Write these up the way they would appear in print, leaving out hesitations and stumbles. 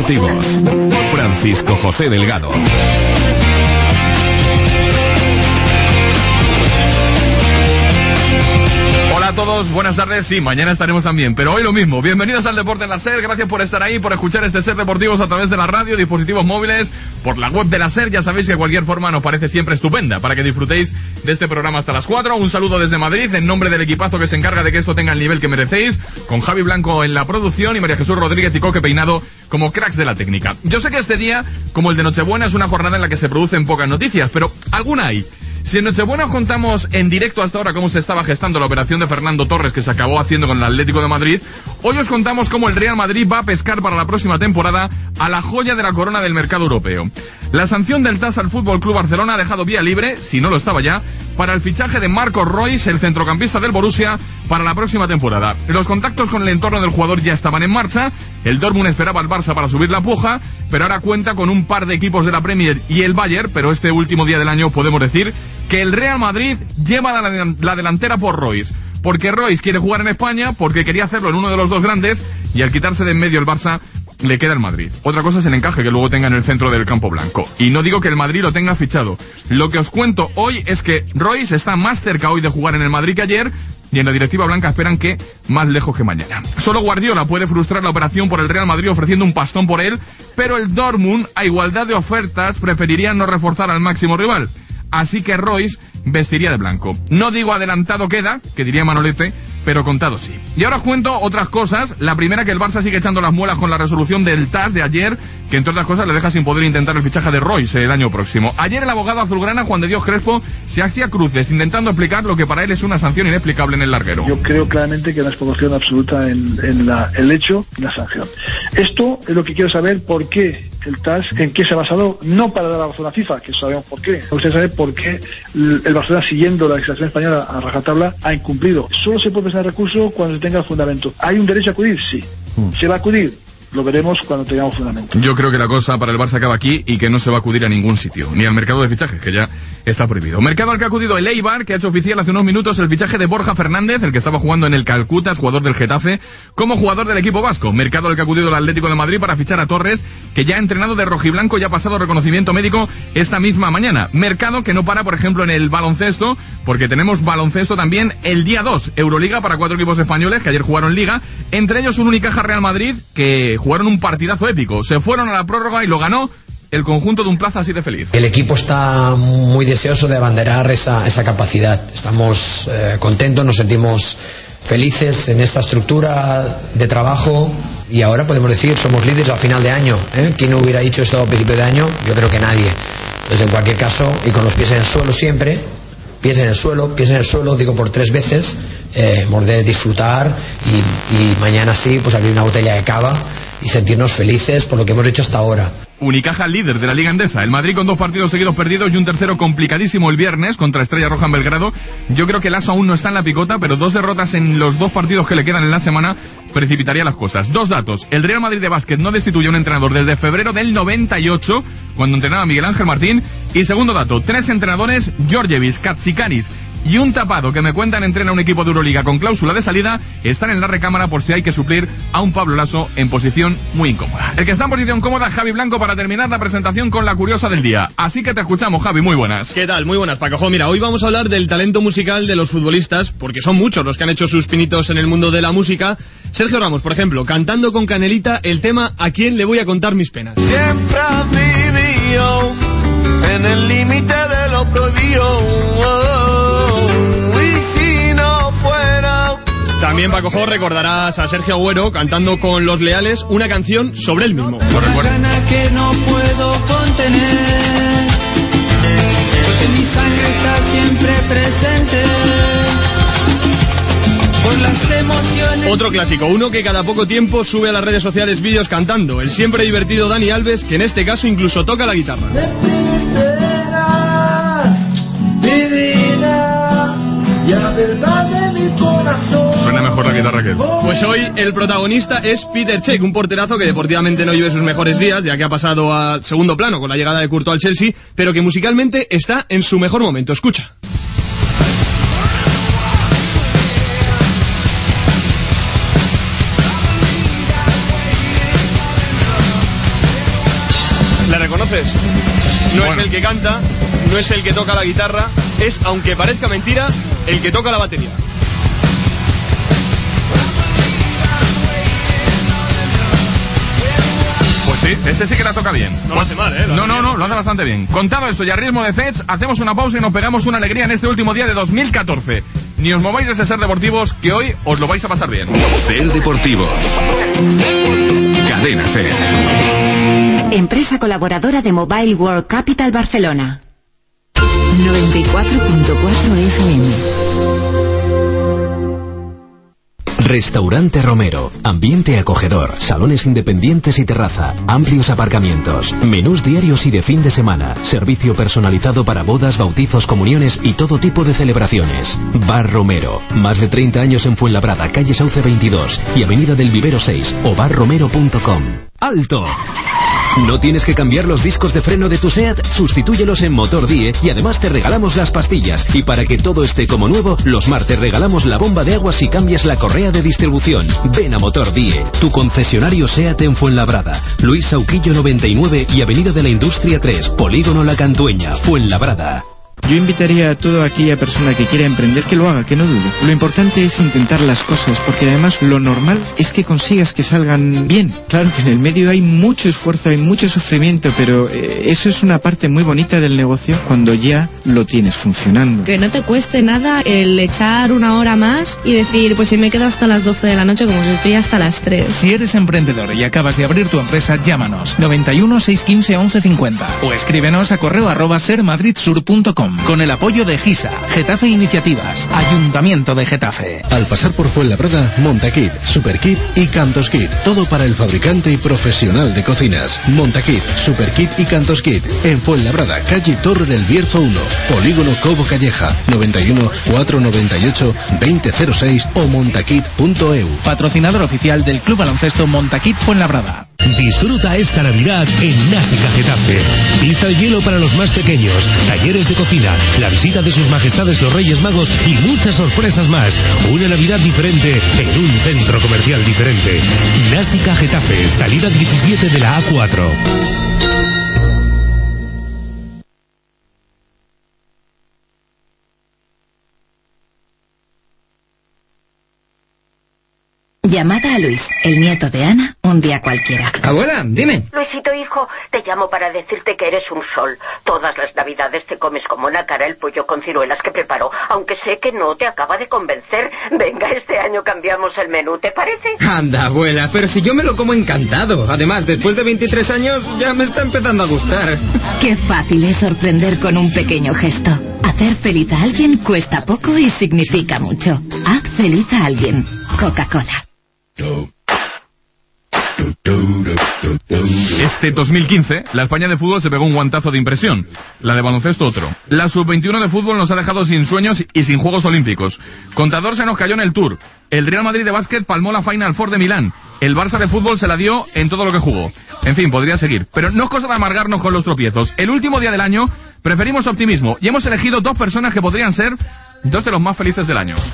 deportivos. Francisco José Delgado. Hola a todos, buenas tardes. Sí, mañana estaremos también, pero hoy lo mismo. Bienvenidos al Deporte en la SER. Gracias por estar ahí, por escuchar este SER Deportivos a través de la radio, dispositivos móviles, por la web de la SER. Ya sabéis que cualquier forma nos parece siempre estupenda para que disfrutéis de este programa hasta las 4. Un saludo desde Madrid en nombre del equipazo que se encarga de que esto tenga el nivel que merecéis, con Javi Blanco en la producción y María Jesús Rodríguez y Coque Peinado como cracks de la técnica. Yo sé que este día, como el de Nochebuena, es una jornada en la que se producen pocas noticias, pero alguna hay. Si en Nochebuena os contamos en directo hasta ahora cómo se estaba gestando la operación de Fernando Torres que se acabó haciendo con el Atlético de Madrid, hoy os contamos cómo el Real Madrid va a pescar para la próxima temporada a la joya de la corona del mercado europeo. La sanción del TAS al Fútbol Club Barcelona ha dejado vía libre, si no lo estaba ya, para el fichaje de Marco Reus, el centrocampista del Borussia, para la próxima temporada. Los contactos con el entorno del jugador ya estaban en marcha. El Dortmund esperaba al Barça para subir la puja, pero ahora cuenta con un par de equipos de la Premier y el Bayern, pero este último día del año podemos decir que el Real Madrid lleva la delantera por Reus, porque Reus quiere jugar en España, porque quería hacerlo en uno de los dos grandes, y al quitarse de en medio el Barça, le queda el Madrid. Otra cosa es el encaje que luego tenga en el centro del campo blanco. Y no digo que el Madrid lo tenga fichado. Lo que os cuento hoy es que Reus está más cerca hoy de jugar en el Madrid que ayer, y en la directiva blanca esperan que más lejos que mañana. Solo Guardiola puede frustrar la operación por el Real Madrid ofreciendo un pastón por él, pero el Dortmund, a igualdad de ofertas, preferiría no reforzar al máximo rival. Así que Reus vestiría de blanco. No digo adelantado queda, que diría Manolete, pero contado sí. Y ahora os cuento otras cosas. La primera, que el Barça sigue echando las muelas con la resolución del TAS de ayer, que entre otras cosas le deja sin poder intentar el fichaje de Reus el año próximo. Ayer el abogado azulgrana Juan de Dios Crespo se hacía cruces intentando explicar lo que para él es una sanción inexplicable en el larguero. Yo creo claramente que hay una desproporción absoluta en el hecho y la sanción. Esto es lo que quiero saber, por qué el TAS, en qué se ha basado, no para dar la razón a FIFA, que sabemos por qué. Me gustaría saber por qué el Barcelona, siguiendo la legislación española a rajatabla, ha incumplido. Solo se puede presentar recurso cuando se tenga el fundamento. ¿Hay un derecho a acudir? Sí. ¿Se va a acudir? Lo veremos cuando tengamos fundamento. Yo creo que la cosa para el Barça acaba aquí y que no se va a acudir a ningún sitio, ni al mercado de fichajes, que ya está prohibido. Mercado al que ha acudido el Eibar, que ha hecho oficial hace unos minutos el fichaje de Borja Fernández, el que estaba jugando en el Calcuta, es jugador del Getafe, como jugador del equipo vasco. Mercado al que ha acudido el Atlético de Madrid para fichar a Torres, que ya ha entrenado de rojiblanco y ha pasado reconocimiento médico esta misma mañana. Mercado que no para, por ejemplo, en el baloncesto, porque tenemos baloncesto también el día 2, Euroliga para 4 equipos españoles que ayer jugaron Liga, entre ellos un Unicaja Real Madrid, que jugaron un partidazo épico. Se fueron a la prórroga y lo ganó el conjunto de un Plaza así de feliz. El equipo está muy deseoso de abanderar esa capacidad. Estamos contentos, nos sentimos felices en esta estructura de trabajo y ahora podemos decir, somos líderes al final de año. ¿Quién no hubiera dicho esto a principio de año? Yo creo que nadie. Entonces, en cualquier caso, y con los pies en el suelo siempre, pies en el suelo, digo por 3 veces, hemos de disfrutar y mañana sí, pues abrir una botella de cava y sentirnos felices por lo que hemos hecho hasta ahora. Unicaja líder de la Liga Endesa. El Madrid con 2 partidos seguidos perdidos y un tercero complicadísimo el viernes contra Estrella Roja en Belgrado. Yo creo que el AS aún no está en la picota, pero 2 derrotas en los 2 partidos que le quedan en la semana precipitaría las cosas. 2 datos. El Real Madrid de básquet no destituyó a un entrenador desde febrero del 98, cuando entrenaba Miguel Ángel Martín. Y segundo dato, 3 entrenadores, Georgievich, Katsikaris y un tapado que me cuentan entrena un equipo de Euroliga con cláusula de salida, están en la recámara por si hay que suplir a un Pablo Laso en posición muy incómoda. El que está en posición cómoda, Javi Blanco, para terminar la presentación con la curiosa del día. Así que te escuchamos, Javi, muy buenas. ¿Qué tal? Muy buenas, Paco. Mira, hoy vamos a hablar del talento musical de los futbolistas, porque son muchos los que han hecho sus pinitos en el mundo de la música. Sergio Ramos, por ejemplo, cantando con Canelita el tema ¿A quién le voy a contar mis penas? Siempre has vivido en el límite de lo prohibido. También, Paco, recordarás a Sergio Agüero cantando con Los Leales una canción sobre él mismo. Gana que no puedo contener, porque mi sangre está siempre presente. Por las emociones. Otro clásico, uno que cada poco tiempo sube a las redes sociales vídeos cantando, el siempre divertido Dani Alves, que en este caso incluso toca la guitarra. Divina, y a verdad de mi corazón. Suena mejor la guitarra que él. Pues hoy el protagonista es Peter Cech, un porterazo que deportivamente no vive sus mejores días, ya que ha pasado a segundo plano con la llegada de Courtois al Chelsea, pero que musicalmente está en su mejor momento. Escucha. el que canta, no es el que toca la guitarra, es, aunque parezca mentira, el que toca la batería. Pues sí, este sí que la toca bien. No lo hace mal, ¿eh? No, lo hace bastante bien. Contado eso y a ritmo de Fets, hacemos una pausa y nos pegamos una alegría en este último día de 2014. Ni os mováis de ese Ser Deportivos, que hoy os lo vais a pasar bien. Ser Deportivos. Cadena Ser. Empresa colaboradora de Mobile World Capital Barcelona. 94.4 FM. Restaurante Romero, ambiente acogedor, salones independientes y terraza, amplios aparcamientos, menús diarios y de fin de semana, servicio personalizado para bodas, bautizos, comuniones y todo tipo de celebraciones. Bar Romero, más de 30 años en Fuenlabrada, calle Sauce 22 y Avenida del Vivero 6 o barromero.com. ¡Alto! ¿No tienes que cambiar los discos de freno de tu SEAT? Sustitúyelos en Motor Die y además te regalamos las pastillas. Y para que todo esté como nuevo, los martes regalamos la bomba de agua si cambias la correa de distribución. Ven a Motor Die, tu concesionario SEAT en Fuenlabrada, Luis Sauquillo 99 y Avenida de la Industria 3, Polígono La Cantueña, Fuenlabrada. Yo invitaría a toda aquella persona que quiera emprender que lo haga, que no dude. Lo importante es intentar las cosas, porque además lo normal es que consigas que salgan bien. Claro que en el medio hay mucho esfuerzo, hay mucho sufrimiento, pero eso es una parte muy bonita del negocio cuando ya lo tienes funcionando. Que no te cueste nada el echar una hora más y decir, pues si me quedo hasta las 12 de la noche como si estoy hasta las 3. Si eres emprendedor y acabas de abrir tu empresa, llámanos 91 615 1150 o escríbenos a @sermadridsur.com. Con el apoyo de GISA, Getafe Iniciativas, Ayuntamiento de Getafe. Al pasar por Fuenlabrada, Montakit, Superkit y Cantoskit. Todo para el fabricante y profesional de cocinas. Montakit, Superkit y Cantoskit. En Fuenlabrada, calle Torre del Bierzo 1, Polígono Cobo Calleja, 91 498 2006 o montakit.eu. Patrocinador oficial del Club Baloncesto Montakit Fuenlabrada. Disfruta esta Navidad en Násica Getafe. Pista de hielo para los más pequeños, talleres de cocina, la visita de sus majestades los Reyes Magos y muchas sorpresas más. Una Navidad diferente en un centro comercial diferente. Násica Getafe, salida 17 de la A4. Llamada a Luis, el nieto de Ana, un día cualquiera. Abuela, dime. Luisito, hijo, te llamo para decirte que eres un sol. Todas las Navidades te comes como una cara el pollo con ciruelas que preparó, aunque sé que no te acaba de convencer. Venga, este año cambiamos el menú, ¿te parece? Anda, abuela, pero si yo me lo como encantado. Además, después de 23 años ya me está empezando a gustar. Qué fácil es sorprender con un pequeño gesto. Hacer feliz a alguien cuesta poco y significa mucho. Haz feliz a alguien. Coca-Cola. Este 2015, la España de fútbol se pegó un guantazo de impresión. La de baloncesto otro. La sub-21 de fútbol nos ha dejado sin sueños y sin Juegos Olímpicos. Contador se nos cayó en el Tour. El Real Madrid de básquet palmó la Final Four de Milán. El Barça de fútbol se la dio en todo lo que jugó. En fin, podría seguir. Pero no es cosa de amargarnos con los tropiezos. El último día del año preferimos optimismo y hemos elegido dos personas que podrían ser dos de los más felices del año.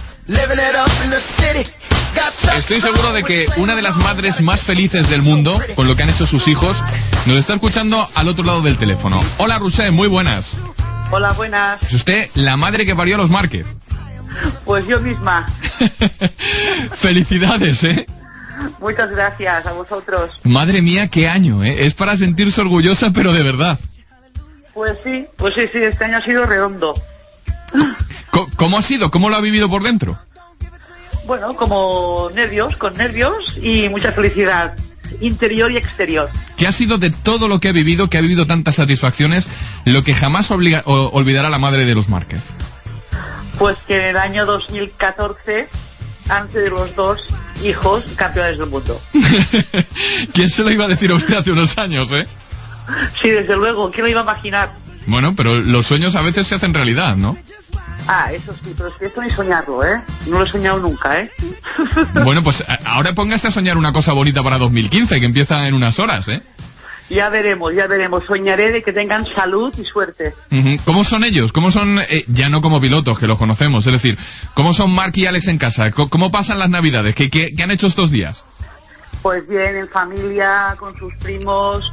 Estoy seguro de que una de las madres más felices del mundo, con lo que han hecho sus hijos, nos está escuchando al otro lado del teléfono. Hola, Rusé, muy buenas. Hola, buenas. ¿Es usted la madre que parió a los Márquez? Pues yo misma. Felicidades, ¿eh? Muchas gracias a vosotros. Madre mía, qué año, ¿eh? Es para sentirse orgullosa, pero de verdad. Pues sí, este año ha sido redondo. ¿Cómo ha sido? ¿Cómo lo ha vivido por dentro? Bueno, con nervios y mucha felicidad, interior y exterior. ¿Qué ha sido de todo lo que ha vivido tantas satisfacciones, lo que jamás olvidará la madre de los Márquez? Pues que en el año 2014 han sido los dos hijos campeones del mundo. ¿Quién se lo iba a decir a usted hace unos años, eh? Sí, desde luego, ¿quién lo iba a imaginar? Bueno, pero los sueños a veces se hacen realidad, ¿no? Ah, eso sí, pero es que esto ni soñarlo, ¿eh? No lo he soñado nunca, ¿eh? Bueno, pues ahora póngase a soñar una cosa bonita para 2015, que empieza en unas horas, ¿eh? Ya veremos. Soñaré de que tengan salud y suerte. ¿Cómo son ellos? ¿Cómo son, ya no como pilotos, que los conocemos, es decir, cómo son Marc y Alex en casa? ¿Cómo pasan las Navidades? ¿Qué han hecho estos días? Pues bien, en familia, con sus primos,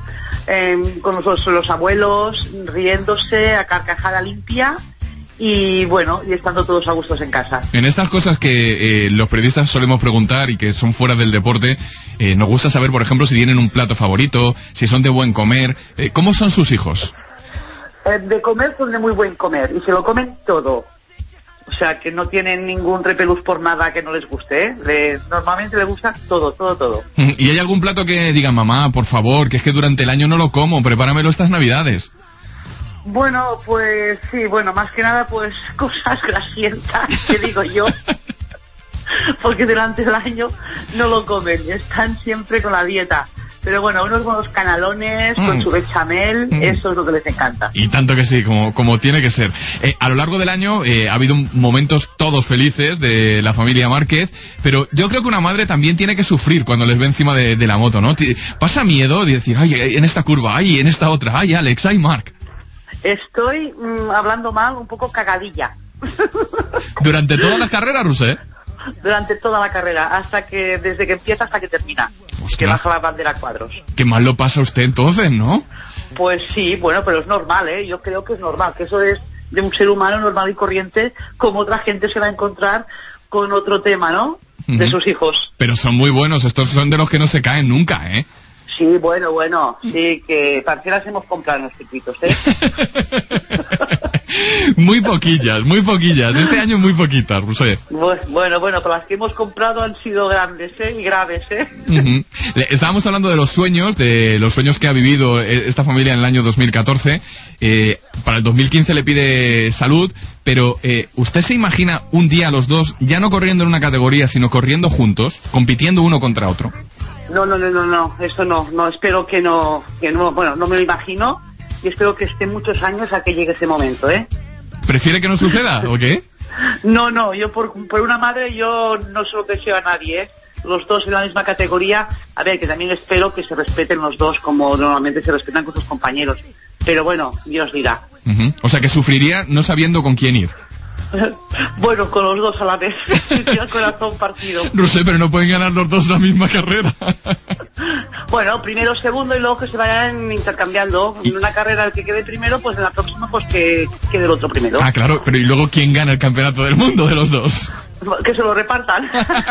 con los abuelos, riéndose a carcajada limpia y bueno, y estando todos a gustos en casa. En estas cosas que los periodistas solemos preguntar y que son fuera del deporte, nos gusta saber, por ejemplo, si tienen un plato favorito, si son de buen comer. ¿Cómo son sus hijos? De comer son de muy buen comer y se lo comen todo. O sea, que no tienen ningún repelús por nada que no les guste, ¿eh? Normalmente les gusta todo. ¿Y hay algún plato que digan, mamá, por favor, que es que durante el año no lo como, prepáramelo estas Navidades? Bueno, pues sí, más que nada, pues cosas grasientas, que digo yo, porque durante el año no lo comen, están siempre con la dieta. Pero bueno, unos buenos canalones con su bechamel, eso es lo que les encanta. Y tanto que sí, como tiene que ser. A lo largo del año ha habido momentos todos felices de la familia Márquez, pero yo creo que una madre también tiene que sufrir cuando les ve encima de la moto, ¿no? Pasa miedo de decir, ay, en esta curva, ay, en esta otra, ay, Alex, ay, Marc. Estoy hablando mal, un poco cagadilla. ¿Durante todas las carreras, Roser? Durante toda la carrera, desde que empieza hasta que termina. Ostras. Que baja la bandera a cuadros. Qué mal lo pasa usted entonces, ¿no? Pues sí, pero es normal, ¿eh? Yo creo que es normal, que eso es de un ser humano normal y corriente, como otra gente se va a encontrar con otro tema, ¿no? De sus hijos. Pero son muy buenos, estos son de los que no se caen nunca, ¿eh? Sí, bueno, sí, que parcelas hemos comprado en los circuitos, ¿eh? Muy poquillas, este año muy poquitas, Roser. Bueno, pero las que hemos comprado han sido grandes, y graves, Estábamos hablando de los sueños que ha vivido esta familia en el año 2014. Para el 2015 le pide salud, pero ¿usted se imagina un día los dos ya no corriendo en una categoría, sino corriendo juntos, compitiendo uno contra otro? No, eso no, espero que no, no me lo imagino y espero que esté muchos años a que llegue ese momento, ¿eh? ¿Prefiere que no suceda o qué? No, yo por una madre yo no se lo deseo a nadie, ¿eh? Los dos en la misma categoría, a ver, que también espero que se respeten los dos como normalmente se respetan con sus compañeros, pero bueno, Dios dirá. O sea que sufriría no sabiendo con quién ir. Bueno, con los dos a la vez. El corazón partido. No sé, pero no pueden ganar los dos la misma carrera. Bueno, primero, segundo y luego que se vayan intercambiando. En una carrera el que quede primero, pues en la próxima pues que quede el otro primero. Ah, claro, pero ¿y luego quién gana el campeonato del mundo de los dos? Que se lo repartan.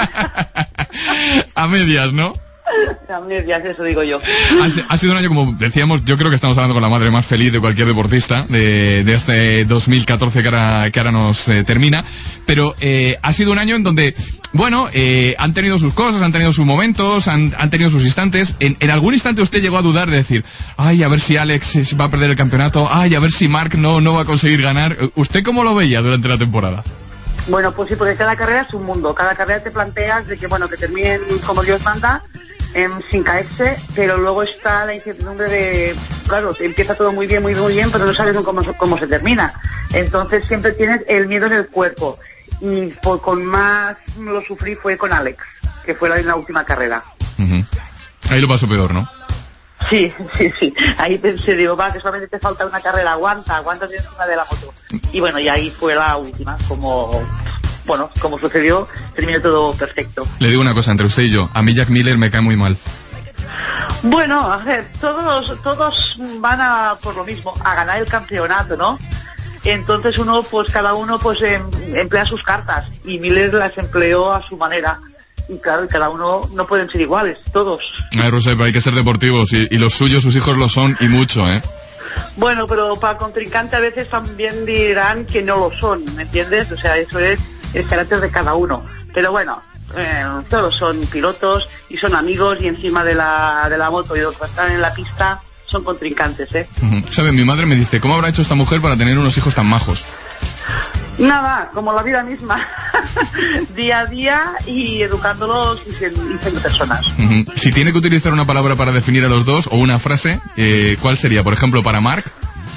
A medias, ¿no? A medias, eso digo yo. Ha sido un año, como decíamos, yo creo que estamos hablando con la madre más feliz de cualquier deportista de este 2014 que ahora nos termina, pero ha sido un año en donde, bueno, han tenido sus cosas, han tenido sus momentos, han tenido sus instantes. En algún instante usted llegó a dudar de decir, ay, a ver si Alex va a perder el campeonato, ay, a ver si Marc no va a conseguir ganar. ¿Usted cómo lo veía durante la temporada? Bueno, pues sí, porque cada carrera es un mundo, cada carrera te planteas de que, bueno, que terminen como Dios manda, sin caerse, pero luego está la incertidumbre de, claro, empieza todo muy bien, pero no sabes cómo se termina. Entonces siempre tienes el miedo en el cuerpo. Y con más lo sufrí fue con Alex, que fue en la última carrera. Ahí lo pasó peor, ¿no? Sí. Ahí pensé, digo, que solamente te falta una carrera, aguanta encima de la moto. Y bueno, y ahí fue la última, como sucedió, terminó todo perfecto. Le digo una cosa, entre usted y yo, a mí Jack Miller me cae muy mal. Bueno, a ver, todos van a por lo mismo, a ganar el campeonato, ¿no? Entonces cada uno emplea sus cartas, y Miller las empleó a su manera. Y claro, cada uno no pueden ser iguales, todos. Ay, Roser, pero hay que ser deportivos, y los suyos, sus hijos lo son, y mucho, ¿eh? Bueno, pero para contrincante a veces también dirán que no lo son, ¿me entiendes? O sea, eso es el carácter de cada uno. Pero bueno, todos son pilotos y son amigos, y encima de la moto y los que están en la pista son contrincantes, ¿eh? ¿Sabe? Mi madre me dice, ¿cómo habrá hecho esta mujer para tener unos hijos tan majos? Nada, como la vida misma. Día a día, y educándolos y siendo personas. Si tiene que utilizar una palabra para definir a los dos, o una frase, ¿cuál sería? Por ejemplo, para Marc.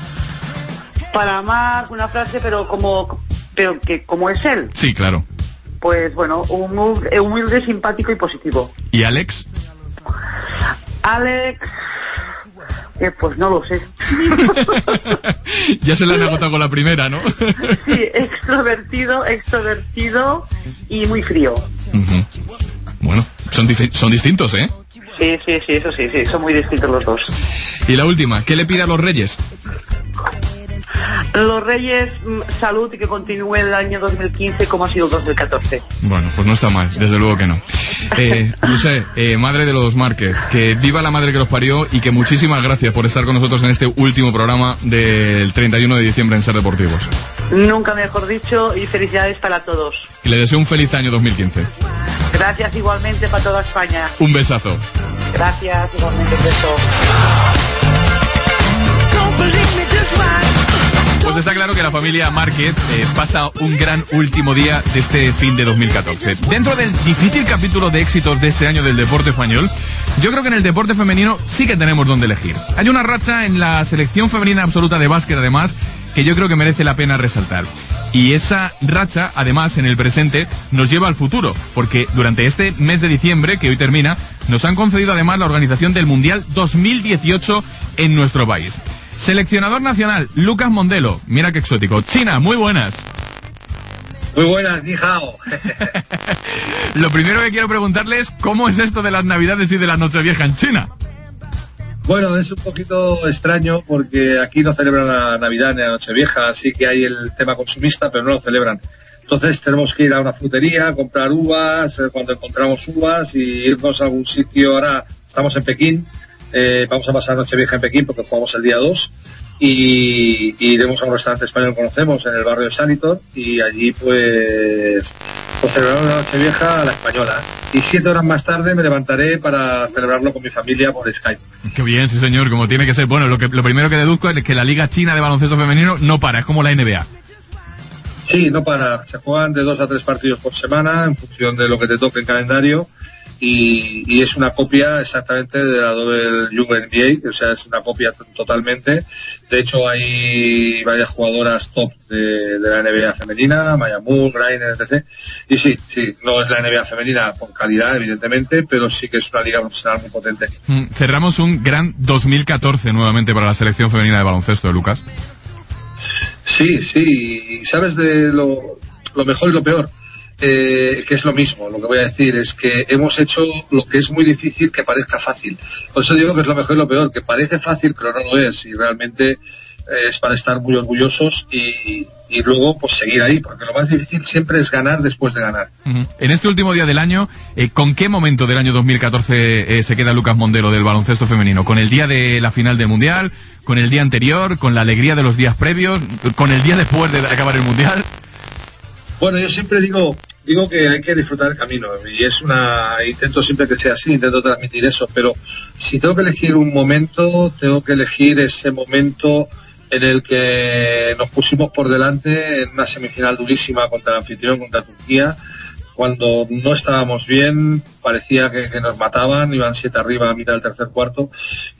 Para Marc, una frase, pero que como es él. Sí, claro. Pues bueno, humilde, simpático y positivo. ¿Y Alex? Alex... pues no lo sé. Ya se le han agotado con la primera, ¿no? Sí, extrovertido y muy frío. Bueno, son distintos, ¿eh? Sí, eso sí, son muy distintos los dos. Y la última, ¿qué le pide a los Reyes? Los Reyes, salud y que continúe el año 2015 como ha sido el 2014. Bueno, pues no está mal, desde luego que no. Lucé, madre de los Márquez, que viva la madre que los parió y que muchísimas gracias por estar con nosotros en este último programa del 31 de diciembre en Ser Deportivos. Nunca mejor dicho, y felicidades para todos. Y le deseo un feliz año 2015. Gracias igualmente para toda España. Un besazo. Gracias igualmente, un beso. Pues está claro que la familia Márquez pasa un gran último día de este fin de 2014. Dentro del difícil capítulo de éxitos de este año del deporte español, yo creo que en el deporte femenino sí que tenemos donde elegir. Hay una racha en la selección femenina absoluta de básquet, además, que yo creo que merece la pena resaltar. Y esa racha, además, en el presente, nos lleva al futuro, porque durante este mes de diciembre, que hoy termina, nos han concedido además la organización del Mundial 2018 en nuestro país. Seleccionador nacional, Lucas Mondelo. Mira qué exótico. China, muy buenas. Muy buenas, ni hao. Lo primero que quiero preguntarle es ¿cómo es esto de las Navidades y de la Nochevieja en China? Bueno, es un poquito extraño porque aquí no celebran la Navidad ni la Nochevieja, así que hay el tema consumista, pero no lo celebran. Entonces tenemos que ir a una frutería, comprar uvas, cuando encontramos uvas, y irnos a algún sitio. Ahora estamos en Pekín. Vamos a pasar Nochevieja en Pekín porque jugamos el día 2 y iremos a un restaurante español que conocemos en el barrio de Sanitor, y allí pues celebraremos la Nochevieja a la española, y 7 horas más tarde me levantaré para celebrarlo con mi familia por Skype. Qué bien, sí señor, como tiene que ser. Bueno, lo primero que deduzco es que la Liga China de Baloncesto Femenino no para, es como la NBA. Sí, no para, se juegan de 2 a 3 partidos por semana en función de lo que te toque en calendario. Y es una copia exactamente de la WNBA, o sea, es una copia totalmente. De hecho, hay varias jugadoras top de la NBA femenina, Maya Moore, Grainer, etc. Y sí, no es la NBA femenina con calidad, evidentemente, pero sí que es una liga profesional muy potente. Cerramos un gran 2014 nuevamente para la selección femenina de baloncesto, Lucas. Sí, y sabes de lo mejor y lo peor. Que es lo mismo, lo que voy a decir es que hemos hecho lo que es muy difícil que parezca fácil. Por eso digo que es lo mejor y lo peor, que parece fácil pero no lo es, y realmente es para estar muy orgullosos y luego pues seguir ahí, porque lo más difícil siempre es ganar después de ganar. En este último día del año, ¿con qué momento del año 2014 se queda Lucas Mondelo del baloncesto femenino? ¿Con el día de la final del Mundial? ¿Con el día anterior? ¿Con la alegría de los días previos? ¿Con el día después de acabar el Mundial? Bueno, yo siempre digo que hay que disfrutar el camino, y intento siempre que sea así, intento transmitir eso, pero si tengo que elegir un momento, tengo que elegir ese momento en el que nos pusimos por delante en una semifinal durísima contra el anfitrión, contra Turquía, cuando no estábamos bien, parecía que nos mataban, iban 7 arriba a mitad del tercer cuarto,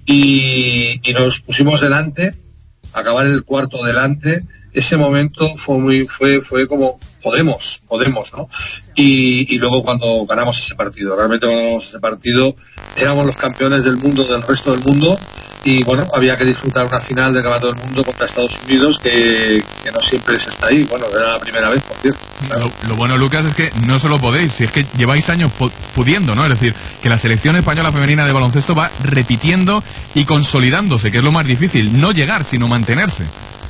y nos pusimos delante, acabar el cuarto delante. Ese momento fue como podemos, ¿no? Y luego cuando ganamos ese partido, realmente cuando ganamos ese partido éramos los campeones del mundo, del resto del mundo, y bueno, había que disfrutar una final de Campeonato del Mundo contra Estados Unidos que no siempre se está ahí. Bueno, era la primera vez, por cierto. Claro. Lo bueno, Lucas, es que no solo podéis, si es que lleváis años pudiendo, ¿no? Es decir, que la selección española femenina de baloncesto va repitiendo y consolidándose, que es lo más difícil, no llegar, sino mantenerse.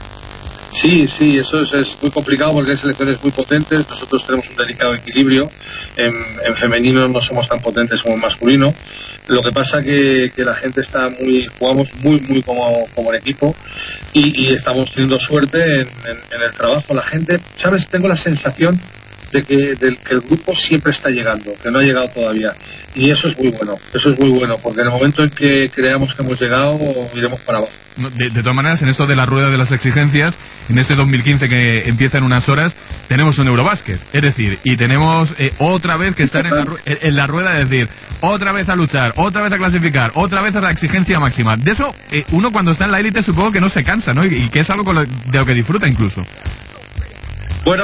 Sí, eso es muy complicado porque hay selecciones muy potentes. Nosotros tenemos un delicado equilibrio. En femenino no somos tan potentes como en masculino. Lo que pasa que la gente jugamos muy como en equipo, y estamos teniendo suerte en el trabajo. La gente, ¿sabes? Tengo la sensación de que el grupo siempre está llegando, que no ha llegado todavía, y eso es muy bueno, porque en el momento en que creamos que hemos llegado, iremos para abajo. De todas maneras, en esto de la rueda de las exigencias, en este 2015 que empieza en unas horas, tenemos un Eurobásquet, es decir, y tenemos otra vez que estar en la rueda, es decir, otra vez a luchar, otra vez a clasificar, otra vez a la exigencia máxima. De eso, uno cuando está en la élite supongo que no se cansa, ¿no? Y que es algo de lo que disfruta incluso. Bueno,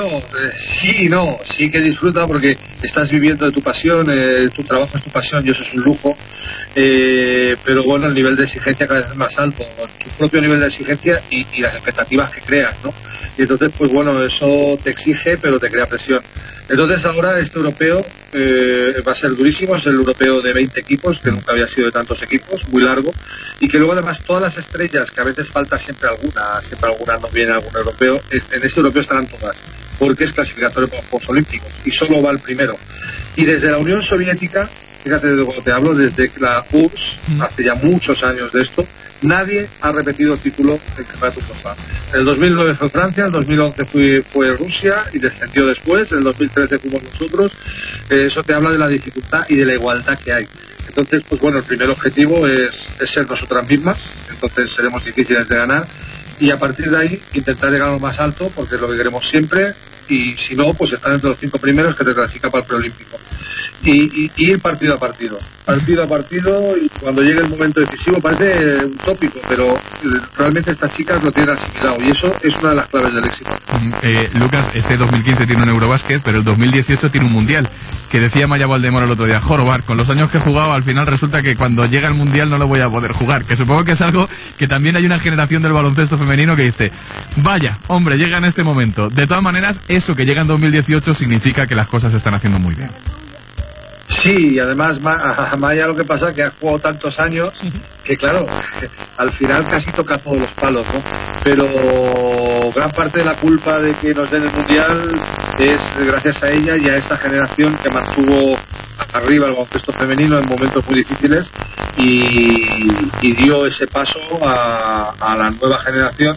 sí que disfruta porque estás viviendo de tu pasión, tu trabajo es tu pasión y eso es un lujo, pero bueno, el nivel de exigencia cada vez es más alto, tu propio nivel de exigencia y las expectativas que creas, ¿no? Y entonces, pues bueno, eso te exige, pero te crea presión. Entonces ahora este europeo va a ser durísimo, es el europeo de 20 equipos, que nunca había sido de tantos equipos, muy largo, y que luego además todas las estrellas, que a veces falta siempre alguna no viene algún europeo, en este europeo estarán todas, porque es clasificatorio para los Juegos Olímpicos, y solo va el primero. Y desde la Unión Soviética, fíjate de cuando te hablo, desde la URSS, hace ya muchos años de esto, nadie ha repetido el título del Campeonato Europa. En el 2009 fue Francia, en el 2011 fue Rusia y descendió después, en el 2013 fuimos nosotros. Eso te habla de la dificultad y de la igualdad que hay. Entonces, pues bueno, el primer objetivo es ser nosotras mismas, entonces seremos difíciles de ganar, y a partir de ahí intentar llegar a lo más alto, porque es lo que queremos siempre, y si no, pues estar entre los 5 primeros que te clasifica para el preolímpico. Y ir partido a partido, y cuando llegue el momento decisivo, parece un tópico, pero realmente estas chicas lo tienen asimilado, y eso es una de las claves del éxito. Lucas, este 2015 tiene un Eurobásquet, pero el 2018 tiene un Mundial, que decía Maya Valdemoro el otro día, jorobar, con los años que he jugado, al final resulta que cuando llega el Mundial no lo voy a poder jugar, que supongo que es algo que también hay una generación del baloncesto femenino que dice, vaya, hombre, llega en este momento. De todas maneras, eso que llega en 2018 significa que las cosas se están haciendo muy bien. Sí, y además a Maya lo que pasa es que ha jugado tantos años que claro, al final casi toca todos los palos, ¿no? Pero gran parte de la culpa de que nos den el Mundial es gracias a ella y a esta generación que mantuvo arriba el baloncesto femenino en momentos muy difíciles y dio ese paso a la nueva generación,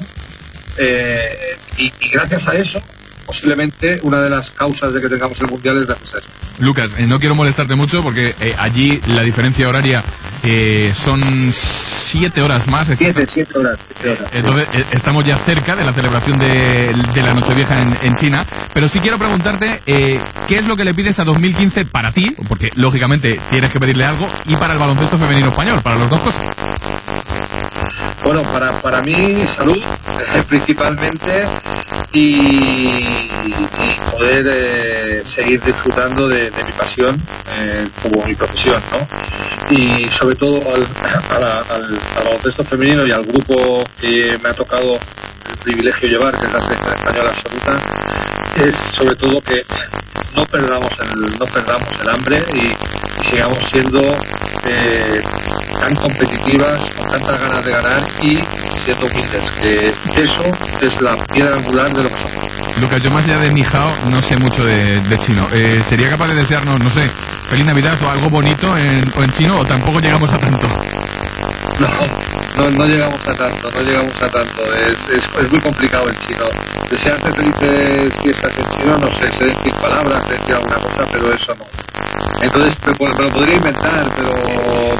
y gracias a eso posiblemente una de las causas de que tengamos el Mundial es gracias a eso. Lucas, no quiero molestarte mucho porque allí la diferencia horaria son 7 horas más. 7 horas. Entonces estamos ya cerca de la celebración de la Nochevieja en China, pero sí quiero preguntarte ¿qué es lo que le pides a 2015 para ti? Porque lógicamente tienes que pedirle algo, y para el baloncesto femenino español, para las dos cosas. Bueno, para mí salud principalmente, y poder seguir disfrutando de mi pasión como mi profesión, ¿no? Y sobre todo al baloncesto femenino y al grupo que me ha tocado el privilegio llevar, que es la selección española absoluta, es sobre todo que no perdamos el hambre y sigamos siendo tan competitivas, con tantas ganas de ganar y siendo humildes, que eso es la piedra angular de lo que somos. Lucas, yo más allá de Nihao no sé mucho de chino. ¿Sería capaz de desearnos, no sé, feliz Navidad o algo bonito en chino, o tampoco llegamos a tanto? No llegamos a tanto, es muy complicado en chino. Desearte felices fiestas en chino, no sé, sé decir palabras, sé decir alguna cosa, pero eso no. Entonces me lo podría inventar, pero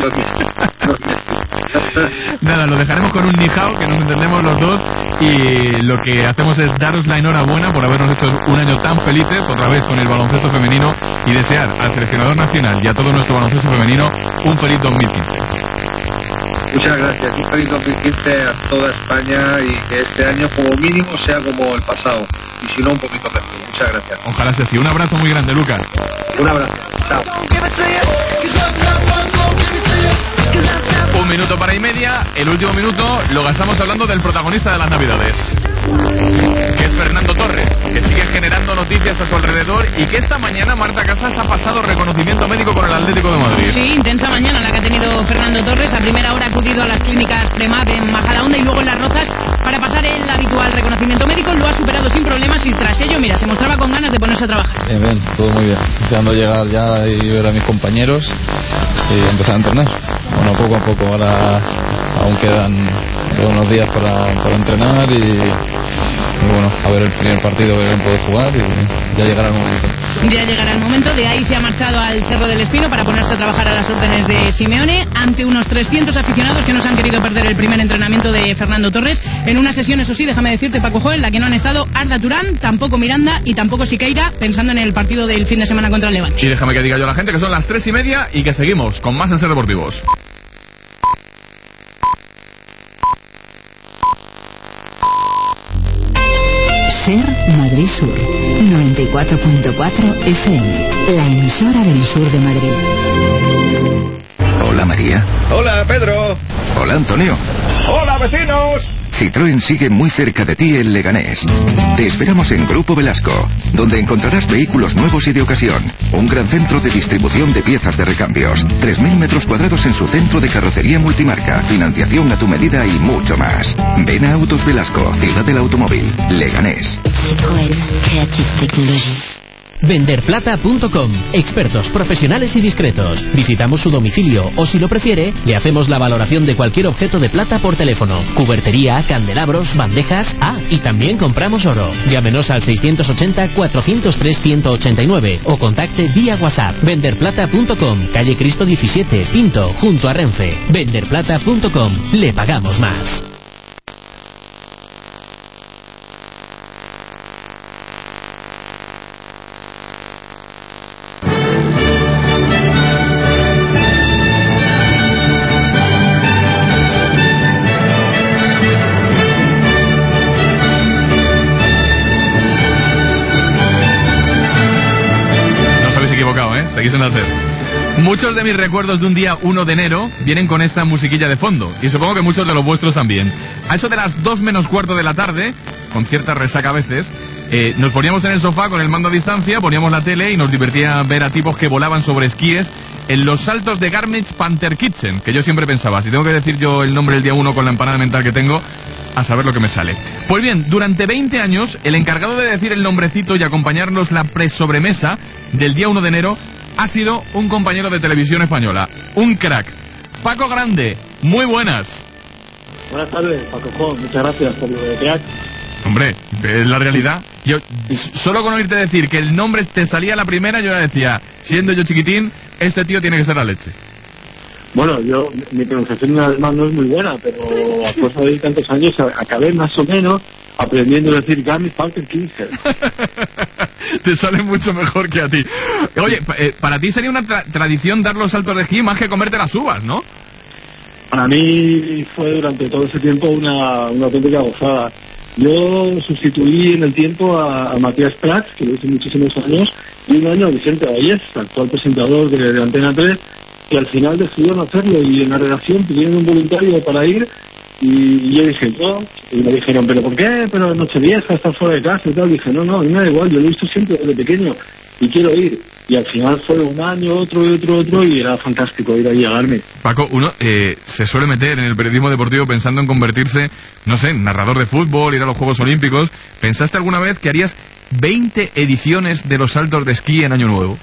nada, lo dejaremos con un Nihao, que nos entendemos los dos, y lo que hacemos es daros la enhorabuena por habernos hecho un año tan felices, otra vez con el baloncesto femenino, y desear al seleccionador nacional y a todo nuestro baloncesto femenino un feliz 2015. Muchas gracias, un feliz 2015 a toda España, y que este año como mínimo sea como el pasado, y si no un poquito mejor. Muchas gracias. Ojalá sea así. Un abrazo muy grande, Lucas. Un abrazo. Chao. 1 minuto para y media. El último minuto lo gastamos hablando del protagonista de las Navidades, que es Fernando Torres, que sigue generando noticias a su alrededor y que esta mañana Marta Casas ha pasado reconocimiento médico con el Atlético de Madrid. Sí, intensa mañana la que ha tenido Fernando Torres. A primera hora ha acudido a las clínicas Premad en Majadahonda y luego en Las Rozas para pasar el habitual reconocimiento médico. Lo ha superado sin problemas y tras ello, mira, se mostraba con ganas de ponerse a trabajar. Bien, todo muy bien. Deseando llegar ya y ver a mis compañeros y empezar a entrenar. Bueno, poco a poco. Ahora aún quedan unos días para entrenar y bueno, a ver el primer partido que puedo jugar, y ya llegará el momento. Ya llegará el momento. De ahí se ha marchado al Cerro del Espino para ponerse a trabajar a las órdenes de Simeone, ante unos 300 aficionados que no se han querido perder el primer entrenamiento de Fernando Torres, en una sesión, eso sí, déjame decirte, Paco Jo, en la que no han estado Arda Turán, tampoco Miranda y tampoco Siqueira, pensando en el partido del fin de semana contra el Levante. Y déjame que diga yo a la gente que son las 3:30 y que seguimos con más en Ser Deportivos. Ser Madrid Sur, 94.4 FM, la emisora del sur de Madrid. Hola María. Hola Pedro. Hola Antonio. Hola vecinos. Citroën sigue muy cerca de ti en Leganés. Te esperamos en Grupo Velasco, donde encontrarás vehículos nuevos y de ocasión, un gran centro de distribución de piezas de recambios, 3.000 metros cuadrados en su centro de carrocería multimarca, financiación a tu medida y mucho más. Ven a Autos Velasco, Ciudad del Automóvil, Leganés. Citroën Creative Technology. Venderplata.com. Expertos, profesionales y discretos. Visitamos su domicilio o, si lo prefiere, le hacemos la valoración de cualquier objeto de plata por teléfono. Cubertería, candelabros, bandejas. Y también compramos oro. Llámenos al 680-403-189 o contacte vía WhatsApp. Venderplata.com, calle Cristo 17, Pinto, junto a Renfe. Venderplata.com. Le pagamos más. Seguís en la SER. Muchos de mis recuerdos de un día 1 de enero vienen con esta musiquilla de fondo, y supongo que muchos de los vuestros también. A eso de las 2 menos cuarto de la tarde, con cierta resaca a veces, nos poníamos en el sofá con el mando a distancia, poníamos la tele y nos divertía ver a tipos que volaban sobre esquíes en los saltos de Garmisch Partenkirchen, que yo siempre pensaba, si tengo que decir yo el nombre el día 1 con la empanada mental que tengo, a saber lo que me sale. Pues bien, durante 20 años, el encargado de decir el nombrecito y acompañarnos la presobremesa del día 1 de enero ha sido un compañero de Televisión Española, un crack. Paco Grande, muy buenas. Buenas tardes, Paco Juan, muchas gracias por lo de crack. Hombre, es la realidad. Yo, solo con oírte decir que el nombre te salía a la primera, yo ya decía, siendo yo chiquitín, este tío tiene que ser la leche. Bueno, mi pronunciación además no es muy buena, pero a fuerza de tantos años acabé más o menos aprendiendo a decir Garmisch Partenkirchen. Te sale mucho mejor que a ti. Oye, para ti sería una tradición dar los saltos de esquí más que comerte las uvas, ¿no? Para mí fue durante todo ese tiempo una auténtica gozada. Yo sustituí en el tiempo a Matías Prats, que lo hice muchísimos años, y un año a Vicente Vallés, actual presentador de Antena 3, que al final decidieron hacerlo, y en la redacción pidieron un voluntario para ir, y yo dije y me dijeron, ¿pero por qué? Pero Nochevieja, estás fuera de casa y tal. Dije, no, a mí me da igual, yo lo he visto siempre desde pequeño y quiero ir. Y al final fue un año, otro, y era fantástico ir ahí a Garmisch. Paco, uno se suele meter en el periodismo deportivo pensando en convertirse, no sé, en narrador de fútbol, ir a los Juegos Olímpicos. ¿Pensaste alguna vez que harías 20 ediciones de los saltos de esquí en Año Nuevo?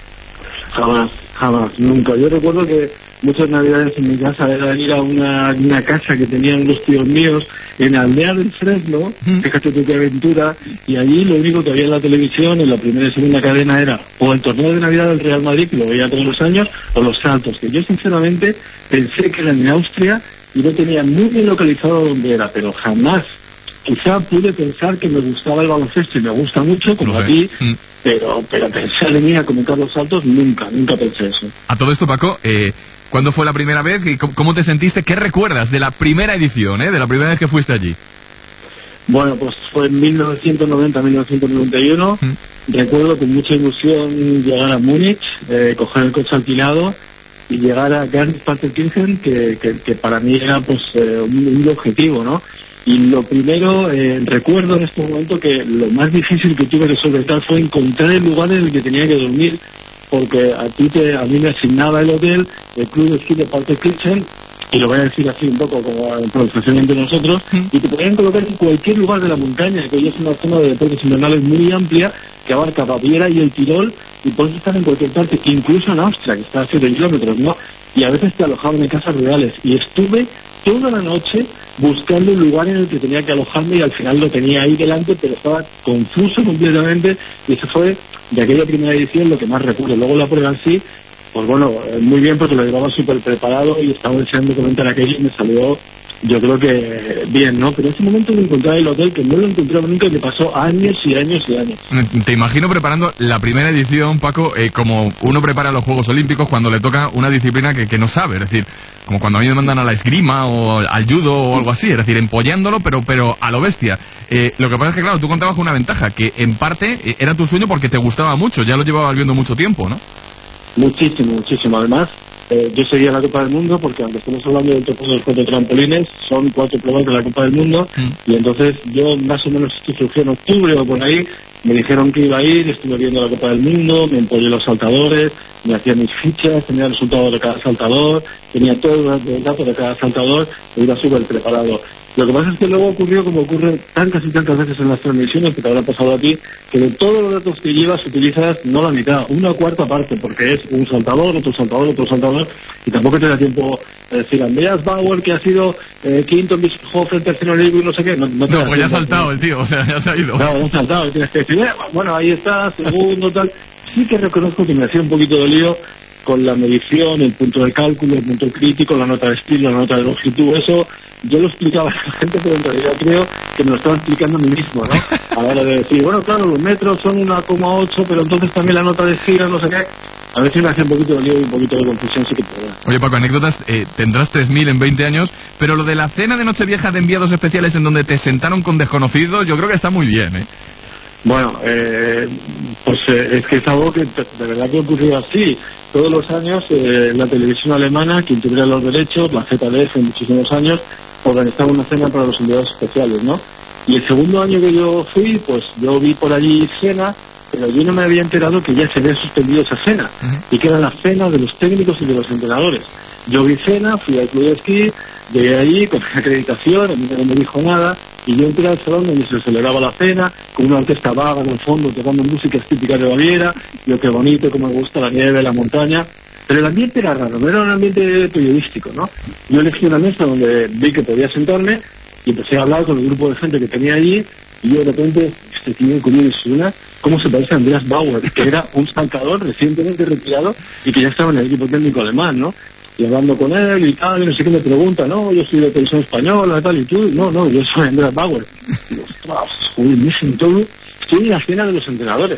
Jamás, nunca. Yo recuerdo que muchas navidades en mi casa era ir a una casa que tenían unos tíos míos en Aldea del Fresno, fíjate tú qué aventura, y allí lo único que había en la televisión, en la primera y segunda cadena, era o el torneo de Navidad del Real Madrid, que lo veía todos los años, o los saltos, que yo sinceramente pensé que eran en Austria y no tenía muy bien localizado dónde era, pero jamás. Quizá pude pensar que me gustaba el baloncesto y me gusta mucho, como a ti, pero pensar en ir a comentar los saltos, nunca pensé eso. A todo esto, Paco, ¿cuándo fue la primera vez y cómo te sentiste? ¿Qué recuerdas de la primera edición, de la primera vez que fuiste allí? Bueno, pues fue en 1990-1991. Recuerdo con mucha ilusión llegar a Múnich, coger el coche alquilado y llegar a Garmisch Partenkirchen, que para mí era pues un objetivo, ¿no? Y lo primero, recuerdo en este momento que lo más difícil que tuve que solventar fue encontrar el lugar en el que tenía que dormir, porque a mí me asignaba el hotel, el club de esquí de Partenkirchen, y lo voy a decir así un poco como improvisación entre nosotros, y te podían colocar en cualquier lugar de la montaña, que hoy es una zona de deportes invernales muy amplia, que abarca Baviera y el Tirol, y puedes estar en cualquier parte, incluso en Austria, que está a 7 kilómetros, ¿no? Y a veces te alojaban en casas rurales, y estuve toda la noche buscando un lugar en el que tenía que alojarme, y al final lo tenía ahí delante, pero estaba confuso completamente, y eso fue de aquella primera edición lo que más recuerdo. Luego la prueba en sí, pues bueno, muy bien, porque lo llevaba súper preparado y estaba deseando comentar aquello y me salió, yo creo que bien, ¿no? Pero en ese momento me encontraba el hotel, que no lo encontraba nunca, y me pasó años y años y años. Te imagino preparando la primera edición, Paco, como uno prepara los Juegos Olímpicos cuando le toca una disciplina que no sabe, es decir, como cuando a mí me mandan a la esgrima o al judo o algo así, es decir, empollándolo, pero a lo bestia. Lo que pasa es que, claro, tú contabas con una ventaja, que en parte era tu sueño porque te gustaba mucho, ya lo llevabas viendo mucho tiempo, ¿no? Muchísimo. Además, yo seguía la Copa del Mundo porque aunque estamos hablando del top de los 4 trampolines, son 4 pruebas de la Copa del Mundo, y entonces yo más o menos esto surgió en octubre o por ahí, me dijeron que iba a ir, estuve viendo la Copa del Mundo, me empollé los saltadores, me hacía mis fichas, tenía el resultado de cada saltador, tenía todos los datos de cada saltador, e iba súper preparado. Lo que pasa es que luego ocurrió como ocurre tantas y tantas veces en las transmisiones, que te habrá pasado a ti, que de todos los datos que llevas utilizas no la mitad, una cuarta parte, porque es un saltador, otro saltador, otro saltador, y tampoco te da tiempo a decir Andreas Bauer, que ha sido quinto en Bischofshofen, tercero en el y no sé qué. No, pues ya ha saltado el tío, o sea, ya se ha ido. No, ya ha saltado, tienes que decir, bueno, ahí está, segundo, tal. Sí que reconozco que me hacía un poquito de lío con la medición, el punto de cálculo, el punto crítico, la nota de estilo, la nota de longitud, eso yo lo explicaba a la gente, pero en realidad creo que me lo estaba explicando a mí mismo, ¿no? A la hora de decir, bueno, claro, los metros son 1,8, pero entonces también la nota de giro, no sé qué. A veces me hace un poquito de lío y un poquito de confusión, sí que puedo. Oye, Paco, anécdotas, tendrás 3.000 en 20 años, pero lo de la cena de Nochevieja de enviados especiales en donde te sentaron con desconocidos, yo creo que está muy bien, ¿eh? Bueno, pues es que es algo que de verdad que ocurrió así. Todos los años la televisión alemana, quien tuviera los derechos, la ZDF en muchísimos años, organizaba una cena para los enviados especiales, ¿no? Y el segundo año que yo fui, pues yo vi por allí cena, pero yo no me había enterado que ya se había suspendido esa cena, y que era la cena de los técnicos y de los entrenadores. Yo vi cena, fui al club de esquí, llegué allí con acreditación, a mí no me dijo nada, y yo entré al salón donde se celebraba la cena, con una orquesta vaga en el fondo, tocando músicas típicas de Baviera, yo qué bonito, cómo me gusta la nieve, la montaña, pero el ambiente era raro, no era un ambiente periodístico, ¿no? Yo elegí una mesa donde vi que podía sentarme, y empecé a hablar con el grupo de gente que tenía allí, y yo de repente, este tío conmigo suena, ¿cómo se parece a Andreas Bauer? Que era un saltador recientemente retirado y que ya estaba en el equipo técnico alemán, ¿no? Y hablando con él y tal, y no sé qué me pregunta, no, yo soy de televisión española y tal, y tú, no, yo soy Andreas Bauer. Y digo, ostras, joder, me siento, estoy en la cena de los entrenadores.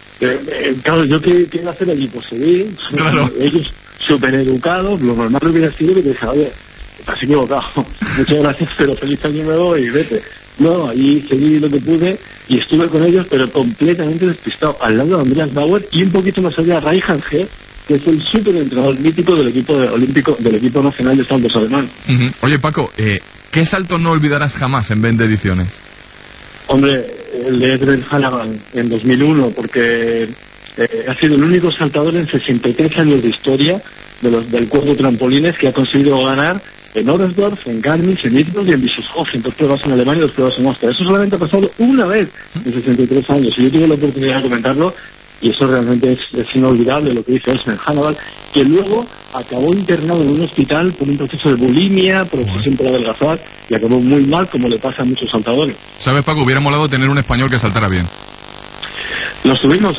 Claro, yo qué iba a hacer allí, pues seguí, claro. Ellos súper educados, lo normal hubiera sido que te dije, oye, estás equivocado, muchas gracias, pero feliz año nuevo y vete. No, ahí seguí lo que pude y estuve con ellos, pero completamente despistado, al lado de Andreas Bauer y un poquito más allá, Reinhard G., que es el súper entrenador mítico del equipo olímpico, del equipo nacional de saltos alemán. Oye, Paco, ¿qué salto no olvidarás jamás en 20 ediciones? Hombre, el de Edred Halaban en 2001, porque ha sido el único saltador en 63 años de historia del cuerpo de trampolines que ha conseguido ganar en Oberstdorf, en Garmisch, en Innsbruck y en Bischofshofen, 2 pruebas en Alemania y 2 pruebas en Austria. Eso solamente ha pasado una vez en 63 años, y yo tuve la oportunidad de comentarlo, y eso realmente es inolvidable lo que hizo Esmer Hannibal, que luego acabó internado en un hospital por un proceso de bulimia, por obsesión por adelgazar, y acabó muy mal, como le pasa a muchos saltadores. ¿Sabes, Paco? Hubiera molado tener un español que saltara bien. Los tuvimos,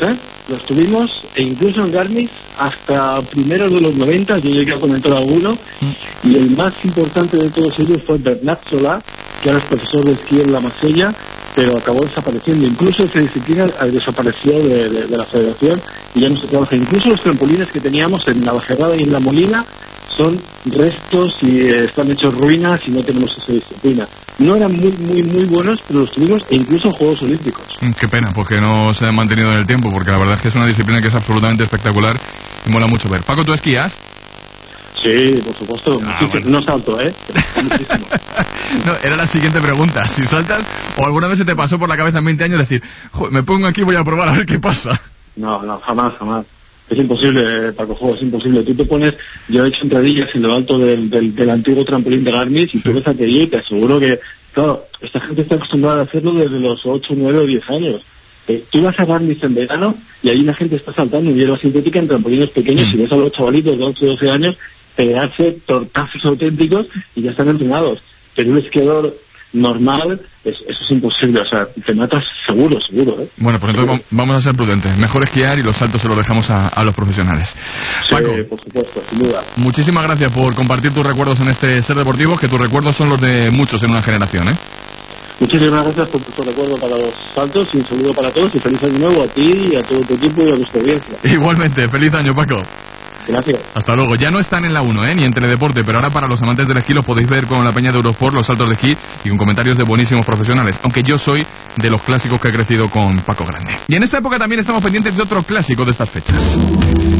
e incluso en Garmisch, hasta primeros de los 90, yo llegué a comentar alguno, y el más importante de todos ellos fue Bernat Solà, que ahora es profesor de esquí en la Marsella, pero acabó desapareciendo. Incluso esa disciplina desapareció de la federación y ya no se trabaja. Incluso los trampolines que teníamos en Navacerrada y en La Molina son restos y están hechos ruinas y no tenemos esa disciplina. No eran muy buenos, pero los tuvimos, e incluso en Juegos Olímpicos. Qué pena, porque no se han mantenido en el tiempo, porque la verdad es que es una disciplina que es absolutamente espectacular y mola mucho ver. Paco, ¿tú esquías? Sí, por supuesto. Bueno. No salto, muchísimo. No, era la siguiente pregunta. Si saltas, o alguna vez se te pasó por la cabeza en 20 años decir, me pongo aquí y voy a probar a ver qué pasa. No, jamás. Es imposible, Paco Juego, es imposible. Tú te pones, yo he hecho entradillas en lo alto del antiguo trampolín de Garmisch y tú ves aquello y te aseguro que, claro, esta gente está acostumbrada a hacerlo desde los 8, 9 o 10 años. Tú vas a Garmisch en verano y ahí la gente está saltando en hierba sintética en trampolines pequeños y ves a los chavalitos de 8 o 12 años pegarse tortazos auténticos y ya están entrenados. Pero un esquiador normal, eso es imposible, o sea, te matas seguro, Bueno, pues entonces vamos a ser prudentes. Mejor esquiar y los saltos se los dejamos a los profesionales. Sí, Paco, por supuesto, sin duda. Muchísimas gracias por compartir tus recuerdos en este Ser Deportivo, que tus recuerdos son los de muchos en una generación, Muchísimas gracias por tu recuerdo para los saltos y un saludo para todos y feliz año nuevo a ti y a todo tu equipo y a nuestra audiencia. Igualmente, feliz año, Paco. Gracias. Hasta luego. Ya no están en la 1, ni en Teledeporte, pero ahora para los amantes del esquí los podéis ver con la peña de Eurosport, los saltos de esquí y con comentarios de buenísimos profesionales, aunque yo soy de los clásicos que he crecido con Paco Grande. Y en esta época también estamos pendientes de otro clásico de estas fechas.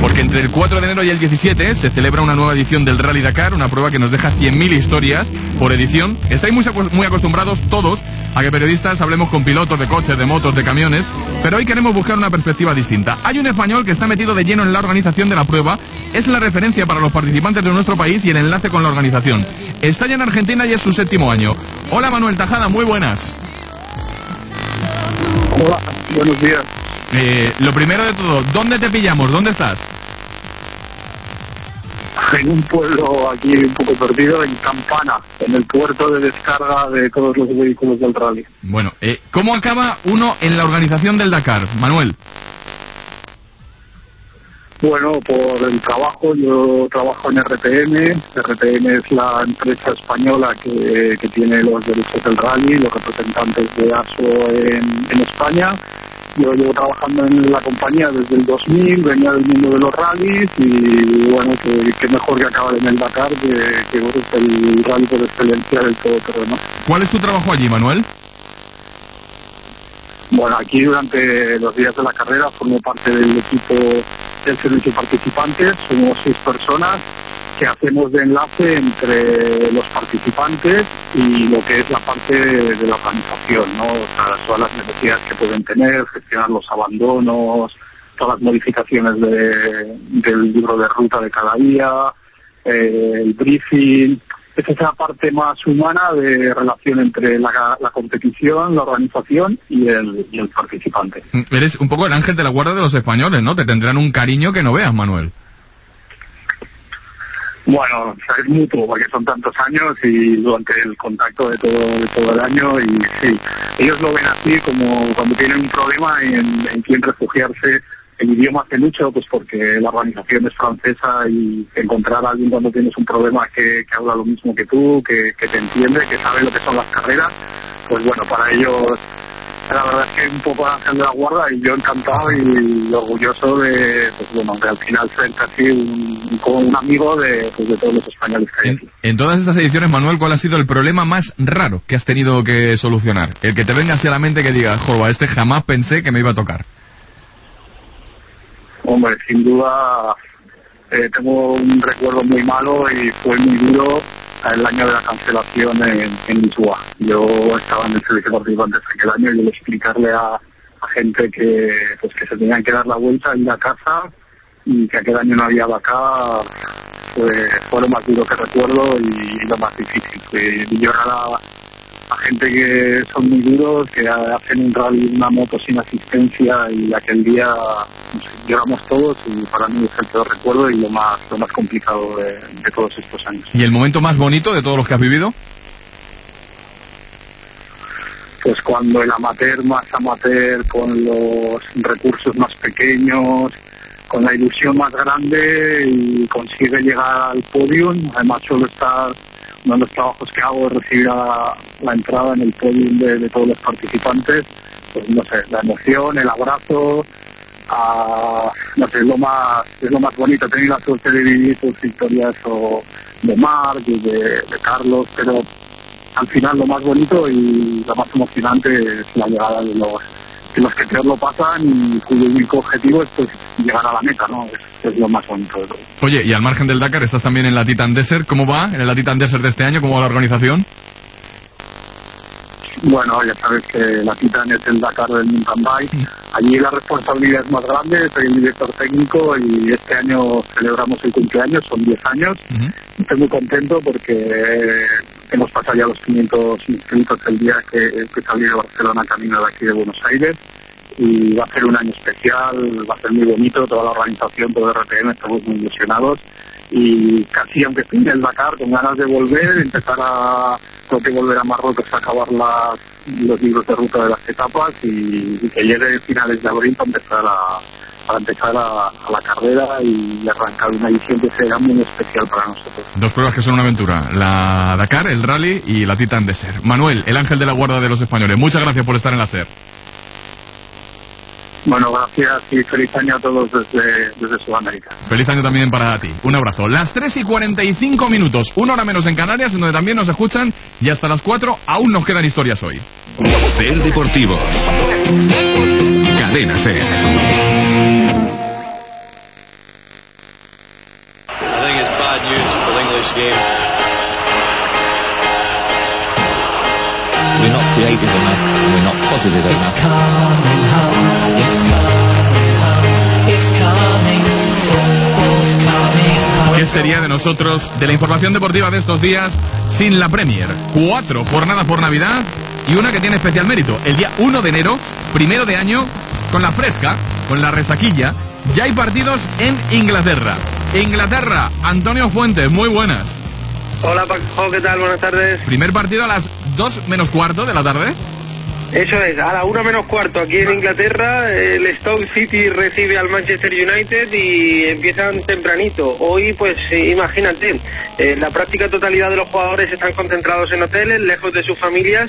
porque entre el 4 de enero y el 17 se celebra una nueva edición del Rally Dakar, una prueba que nos deja 100.000 historias por edición. Estáis muy acostumbrados todos a que periodistas hablemos con pilotos de coches, de motos, de camiones, pero hoy queremos buscar una perspectiva distinta. Hay un español que está metido de lleno en la organización de la prueba, es la referencia para los participantes de nuestro país y el enlace con la organización. Está ya en Argentina y es su 7º año. Hola Manuel Tajada, muy buenas. Hola, buenos días. Lo primero de todo, ¿dónde te pillamos? ¿Dónde estás? En un pueblo aquí un poco perdido, en Campana, en el puerto de descarga de todos los vehículos del rally. Bueno, ¿cómo acaba uno en la organización del Dakar, Manuel? Bueno, por el trabajo, yo trabajo en RPM. RPM es la empresa española que tiene los derechos del rally, los representantes de ASO en España. Yo llevo trabajando en la compañía desde el 2000, venía del mundo de los rallies y bueno, que mejor que acabar en el Dakar, que es el rally por excelencia del todoterreno. ¿Cuál es tu trabajo allí, Manuel? Bueno, aquí durante los días de la carrera formo parte del equipo del servicio de participantes, somos 6 personas que hacemos de enlace entre los participantes y lo que es la parte de la organización, ¿no? O sea, todas las necesidades que pueden tener, gestionar los abandonos, todas las modificaciones del libro de ruta de cada día, el briefing. Esa es la parte más humana de relación entre la competición, la organización y el participante. Eres un poco el ángel de la guarda de los españoles, ¿no? Te tendrán un cariño que no veas, Manuel. Bueno, es mutuo porque son tantos años y durante el contacto de todo el año y sí, ellos lo ven así como cuando tienen un problema en quién refugiarse. El idioma hace mucho, pues porque la organización es francesa y encontrar a alguien cuando tienes un problema que habla lo mismo que tú, que te entiende, que sabe lo que son las carreras, pues bueno, para ellos la verdad es que es un poco ángel de la guarda y yo encantado y orgulloso de, pues bueno, de al final ser casi un amigo de todos los españoles que hay aquí. En todas estas ediciones, Manuel, ¿cuál ha sido el problema más raro que has tenido que solucionar? El que te venga hacia la mente que digas, joder, este jamás pensé que me iba a tocar. Hombre, sin duda tengo un recuerdo muy malo y fue muy duro el año de la cancelación en Lisboa. Yo estaba en el servicio de participantes aquel año y el explicarle a gente que se tenían que dar la vuelta, ir a casa y que aquel año no había Dakar fue lo más duro que recuerdo y lo más difícil. Y llorar a gente que son muy duros, que hacen un rally, una moto sin asistencia y aquel día lloramos todos y para mí es el peor recuerdo y lo más complicado de todos estos años. ¿Y el momento más bonito de todos los que has vivido? Pues cuando el amateur más amateur, con los recursos más pequeños, con la ilusión más grande y consigue llegar al podium. Además suelo estar, uno de los trabajos que hago es recibir la entrada en el podium de todos los participantes. Pues no sé, la emoción, el abrazo, no sé, es lo más bonito. He tenido la suerte de vivir sus victorias de Marc y de Carlos, pero al final lo más bonito y lo más emocionante es la llegada de los que peor lo pasan y cuyo único objetivo es pues llegar a la meta, ¿no? Es lo más bonito de todo. Oye, y al margen del Dakar estás también en la Titan Desert. ¿Cómo va en la Titan Desert de este año? ¿Cómo va la organización? Bueno, ya sabes que la Titan es el Dakar del mountain bike. Allí la responsabilidad es más grande, soy el director técnico y este año celebramos el cumpleaños, son 10 años. Estoy muy contento porque hemos pasado ya los 500 inscritos el día que salí de Barcelona camino de aquí de Buenos Aires y va a ser un año especial, va a ser muy bonito, toda la organización, todo RPM, estamos muy ilusionados y casi aunque esté en el Dakar con ganas de volver, tengo que volver a Marruecos a acabar los libros de ruta de las etapas y que llegue finales de abril para empezar a la carrera y arrancar una edición que será muy especial para nosotros. Dos pruebas que son una aventura, la Dakar, el Rally y la Titan Desert. Manuel, el ángel de la guarda de los españoles, muchas gracias por estar en la SER. Bueno, gracias y feliz año a todos desde Sudamérica. Feliz año también para ti. Un abrazo. Las 3:45, una hora menos en Canarias, donde también nos escuchan, y hasta las 4 aún nos quedan historias hoy. SER Deportivos. Cadena SER. bad news for the English game. We're not creative enough, we're not positive enough. Coming home, it's coming home, it's coming, football's coming home. ¿Qué sería de nosotros, de la información deportiva de estos días, sin la Premier? 4 jornadas por Navidad y una que tiene especial mérito. El día 1 de enero, primero de año, con la fresca, con la resaquilla, ya hay partidos en Inglaterra. Inglaterra, Antonio Fuentes, muy buenas. Hola Paco, ¿qué tal? Buenas tardes. Primer partido a las 2 menos cuarto de la tarde. Eso es, a la 1 menos cuarto aquí en Inglaterra. El Stoke City recibe al Manchester United y empiezan tempranito. Hoy, pues imagínate, la práctica totalidad de los jugadores están concentrados en hoteles, lejos de sus familias,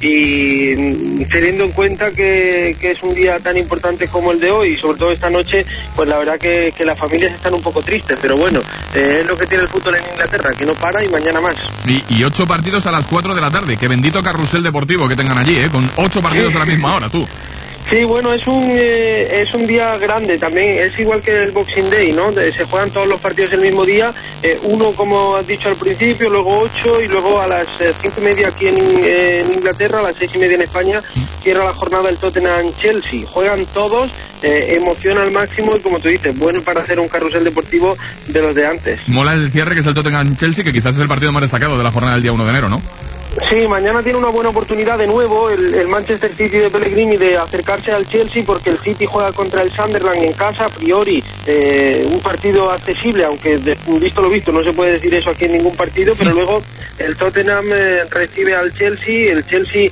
y teniendo en cuenta que es un día tan importante como el de hoy, y sobre todo esta noche, pues la verdad que las familias están un poco tristes, pero bueno, es lo que tiene el fútbol en Inglaterra, que no para y mañana más. Y 8 partidos a las 4 de la tarde, que bendito carrusel deportivo que tengan allí, con 8 partidos a la misma hora, tú. Sí, bueno, es un día grande también, es igual que el Boxing Day, ¿no? Se juegan todos los partidos el mismo día, uno como has dicho al principio, luego 8 y luego a las 5:30 aquí en Inglaterra, a las 6:30 en España, cierra la jornada el Tottenham-Chelsea. Juegan todos, emoción al máximo y como tú dices, bueno para hacer un carrusel deportivo de los de antes. Mola el cierre que es el Tottenham-Chelsea, que quizás es el partido más destacado de la jornada del día 1 de enero, ¿no? Sí, mañana tiene una buena oportunidad de nuevo el Manchester City de Pellegrini de acercarse al Chelsea, porque el City juega contra el Sunderland en casa, a priori un partido accesible, aunque visto lo visto no se puede decir eso aquí en ningún partido, pero luego el Tottenham recibe al Chelsea, el Chelsea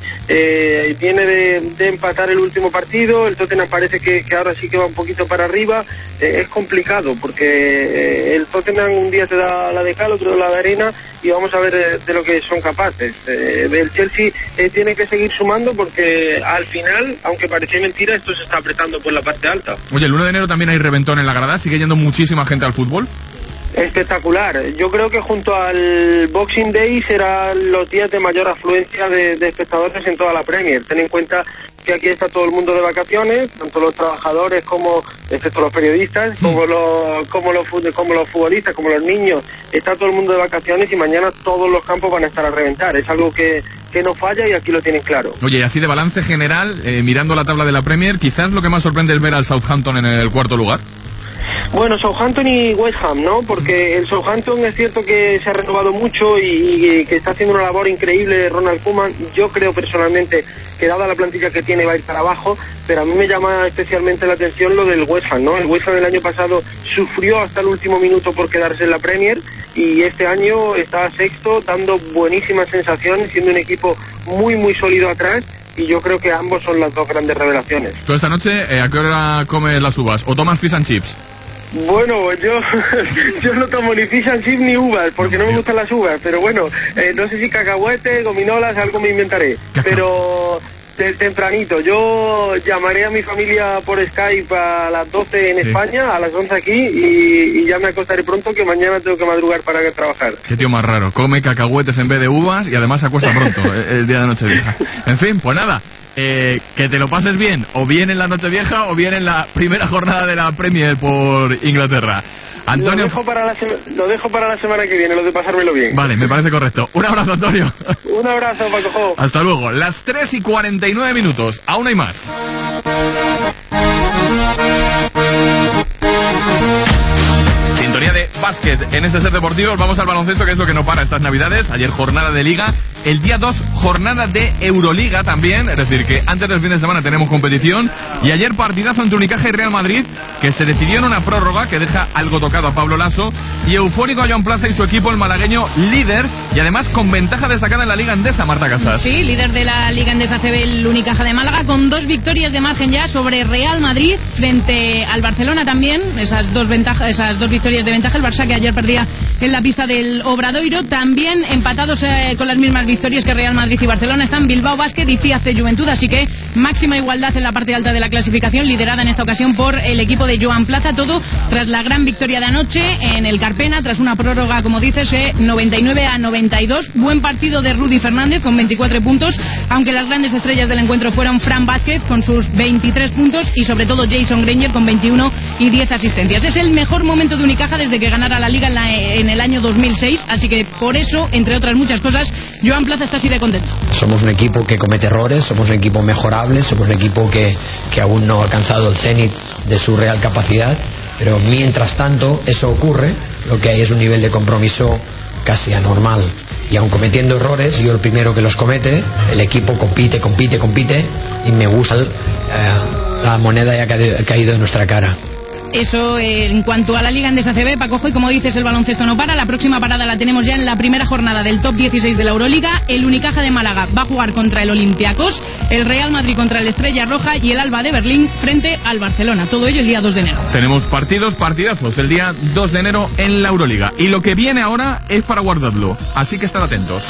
viene de empatar el último partido, el Tottenham parece que ahora sí que va un poquito para arriba, es complicado porque el Tottenham un día te da la de cal, otro la de arena, y vamos a ver de lo que son capaces. El Chelsea tiene que seguir sumando porque al final, aunque parecía mentira, esto se está apretando por la parte alta. Oye, el 1 de enero también hay reventón en la grada, sigue yendo muchísima gente al fútbol. Espectacular. Yo creo que junto al Boxing Day serán los días de mayor afluencia de espectadores en toda la Premier. Ten en cuenta que aquí está todo el mundo de vacaciones, tanto los trabajadores como, excepto los periodistas, como los futbolistas, como los niños. Está todo el mundo de vacaciones y mañana todos los campos van a estar a reventar. Es algo que no falla y aquí lo tienen claro. Oye, y así de balance general, mirando la tabla de la Premier, quizás lo que más sorprende es ver al Southampton en el 4º lugar. Bueno, Southampton y West Ham, ¿no? Porque el Southampton es cierto que se ha renovado mucho y que está haciendo una labor increíble Ronald Koeman. Yo creo personalmente que dada la plantilla que tiene va a ir para abajo, pero a mí me llama especialmente la atención lo del West Ham, ¿no? El West Ham el año pasado sufrió hasta el último minuto por quedarse en la Premier y este año está sexto, dando buenísimas sensaciones, siendo un equipo muy muy sólido atrás. Y yo creo que ambos son las dos grandes revelaciones. ¿Tú esta noche a qué hora comes las uvas? ¿O tomas fish and chips? Bueno, yo no tomo ni fish and chips ni uvas, porque no me gustan las uvas. Pero bueno, no sé si cacahuete, gominolas, algo me inventaré. Pero tempranito, yo llamaré a mi familia por Skype a las 12 en España, a las 11 aquí, y ya me acostaré pronto, que mañana tengo que madrugar para trabajar. Qué tío más raro, come cacahuetes en vez de uvas y además se acuesta pronto el día de Nochevieja. En fin, pues nada, que te lo pases bien, o bien en la Nochevieja o bien en la primera jornada de la Premier por Inglaterra. Antonio... Lo dejo para la semana que viene, lo de pasármelo bien. Vale, me parece correcto. Un abrazo, Antonio. Un abrazo, Paco. Hasta luego. Las 3:49, aún hay más. Sintonía de básquet en este set deportivo. Vamos al baloncesto, que es lo que no para estas navidades. Ayer jornada de Liga, el día 2 jornada de Euroliga también, es decir que antes del fin de semana tenemos competición, y ayer partidazo entre Unicaja y Real Madrid, que se decidió en una prórroga que deja algo tocado a Pablo Lasso, y eufórico a Joan Plaza y su equipo, el malagueño, líder y además con ventaja destacada en la Liga Endesa, Marta Casas. Sí, líder de la Liga Endesa CB, el Unicaja de Málaga, con 2 victorias de margen ya sobre Real Madrid frente al Barcelona también, esas dos victorias de ventaja. El Barça, que ayer perdía en la pista del Obradoiro, también empatados con las mismas victorias que Real Madrid y Barcelona están Bilbao Basket y Fiat Juventud, así que máxima igualdad en la parte alta de la clasificación, liderada en esta ocasión por el equipo de Joan Plaza, todo tras la gran victoria de anoche en el Carpena, tras una prórroga, como dices, 99-92. Buen partido de Rudy Fernández con 24 puntos, aunque las grandes estrellas del encuentro fueron Fran Vázquez con sus 23 puntos y sobre todo Jason Granger con 21 y 10 asistencias. Es el mejor momento de Unicaja desde que ganó ganara la Liga en el año 2006, así que por eso, entre otras muchas cosas, Joan Plaza está así de contento. Somos un equipo que comete errores, somos un equipo mejorable, somos un equipo que aún no ha alcanzado el cenit de su real capacidad, pero mientras tanto eso ocurre, lo que hay es un nivel de compromiso casi anormal. Y aun cometiendo errores, yo el primero que los comete, el equipo compite y me gusta la moneda ya ha caído de nuestra cara. Eso en cuanto a la Liga Endesa CB, Paco, y como dices, el baloncesto no para. La próxima parada la tenemos ya en la primera jornada del top 16 de la Euroliga. El Unicaja de Málaga va a jugar contra el Olympiacos, el Real Madrid contra el Estrella Roja y el Alba de Berlín frente al Barcelona. Todo ello el día 2 de enero. Tenemos partidazos el día 2 de enero en la Euroliga. Y lo que viene ahora es para guardarlo, así que estad atentos.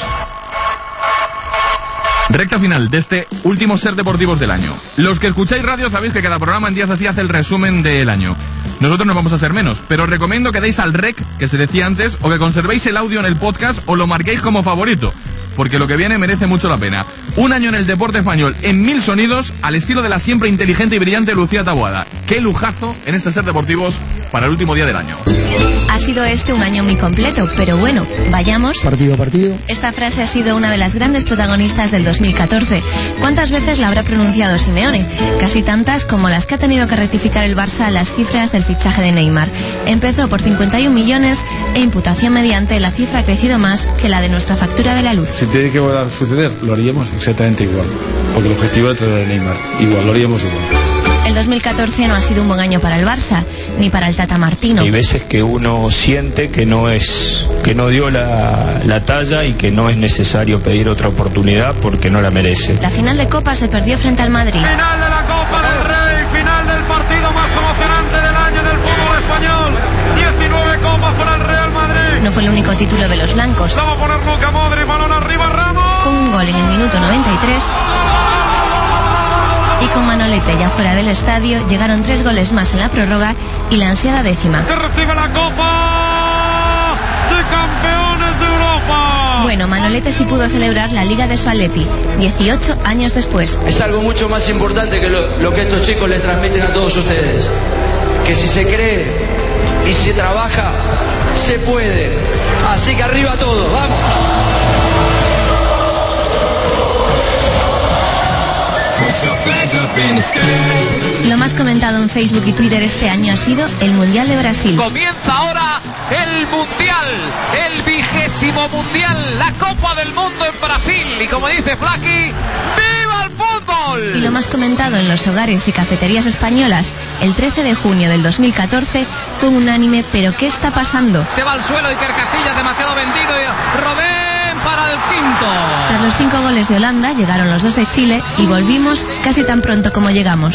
Recta final de este último Ser Deportivos del año. Los que escucháis radio sabéis que cada programa en Días Así hace el resumen del año. Nosotros no vamos a hacer menos, pero os recomiendo que deis al rec, que se decía antes, o que conservéis el audio en el podcast o lo marquéis como favorito, porque lo que viene merece mucho la pena. Un año en el deporte español en 1000 sonidos, al estilo de la siempre inteligente y brillante Lucía Taboada. ¡Qué lujazo en este Ser Deportivos para el último día del año! Ha sido este un año muy completo, pero bueno, vayamos. Partido a partido. Esta frase ha sido una de las grandes protagonistas del 2014. ¿Cuántas veces la habrá pronunciado Simeone? Casi tantas como las que ha tenido que rectificar el Barça a las cifras del fichaje de Neymar. Empezó por 51 millones e imputación mediante la cifra ha crecido más que la de nuestra factura de la luz. Si tiene que volver a suceder, lo haríamos exactamente igual, porque el objetivo era traer a Neymar. Igual, lo haríamos igual. El 2014 no ha sido un buen año para el Barça, ni para el Tata Martino. Hay veces que uno siente que no dio la talla y que no es necesario pedir otra oportunidad porque no la merece. La final de Copa se perdió frente al Madrid. Final de la Copa del Rey, final del partido más emocionante del año del fútbol español. 19 copas para el Real Madrid. No fue el único título de los blancos. La va a poner Luka Modric, balón arriba, Ramos. Con un gol en el minuto 93. Y con Manolete ya fuera del estadio, llegaron 3 goles más en la prórroga y la ansiada décima. ¡Que recibe la Copa de Campeones de Europa! Bueno, Manolete sí pudo celebrar la Liga de su Atleti, 18 años después. Es algo mucho más importante que lo que estos chicos les transmiten a todos ustedes. Que si se cree y si se trabaja, se puede. Así que arriba todo, ¡vamos! Lo más comentado en Facebook y Twitter este año ha sido el Mundial de Brasil. Comienza ahora el Mundial, el 20º Mundial, la Copa del Mundo en Brasil. Y como dice Flaky, ¡viva el fútbol! Y lo más comentado en los hogares y cafeterías españolas el 13 de junio del 2014 fue unánime, pero ¿qué está pasando? Se va al suelo Iker Casillas, demasiado vendido, y Robben para el quinto. Tras los 5 goles de Holanda llegaron los 2 de Chile y volvimos casi tan pronto como llegamos.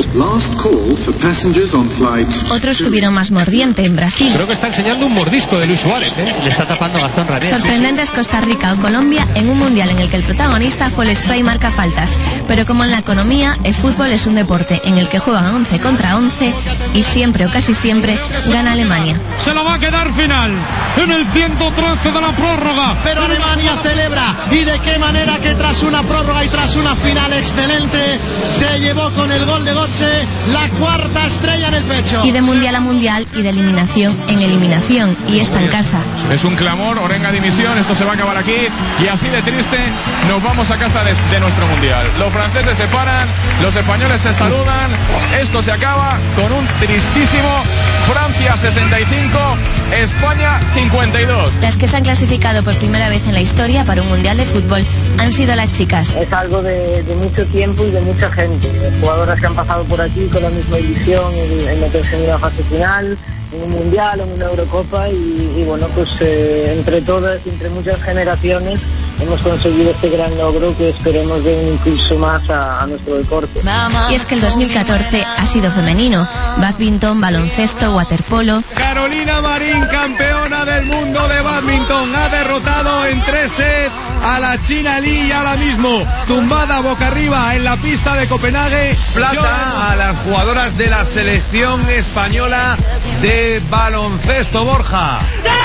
Otros tuvieron más mordiente en Brasil. Creo que está enseñando un mordisco de Luis Suárez, ¿eh? Le está tapando Gastón Rabier. Sorprendentes Costa Rica o Colombia en un mundial en el que el protagonista fue el spray marca faltas. Pero como en la economía, el fútbol es un deporte en el que juegan 11 contra 11 y siempre o casi siempre gana Alemania. Se lo va a quedar final en el 113 de la prórroga. Pero Alemania celebra, y de qué manera, que tras una prórroga y tras una final excelente se llevó con el gol de Götze la 4ª estrella en el pecho. Y de mundial a mundial y de eliminación en eliminación, y está en casa. Es un clamor, Orenga dimisión, esto se va a acabar aquí y así de triste nos vamos a casa de nuestro mundial. Los franceses se paran, los españoles se saludan, esto se acaba con un tristísimo Francia 65, España 52. Las que se han clasificado por primera vez en la historia para un mundial de fútbol han sido las chicas. Es algo de mucho tiempo y de mucha gente. Jugadoras que han pasado por aquí con la misma ilusión en meterse en una fase final, en un mundial, en una Eurocopa y bueno, pues entre todas y entre muchas generaciones hemos conseguido este gran logro que esperemos de un impulso más a nuestro deporte. Y es que el 2014 ha sido femenino: bádminton, baloncesto, waterpolo. Carolina Marín, campeona del mundo de bádminton, ha derrotado en 3 sets a la China Li y ahora mismo tumbada boca arriba en la pista de Copenhague. Plata a las jugadoras de la selección española de baloncesto, Borja.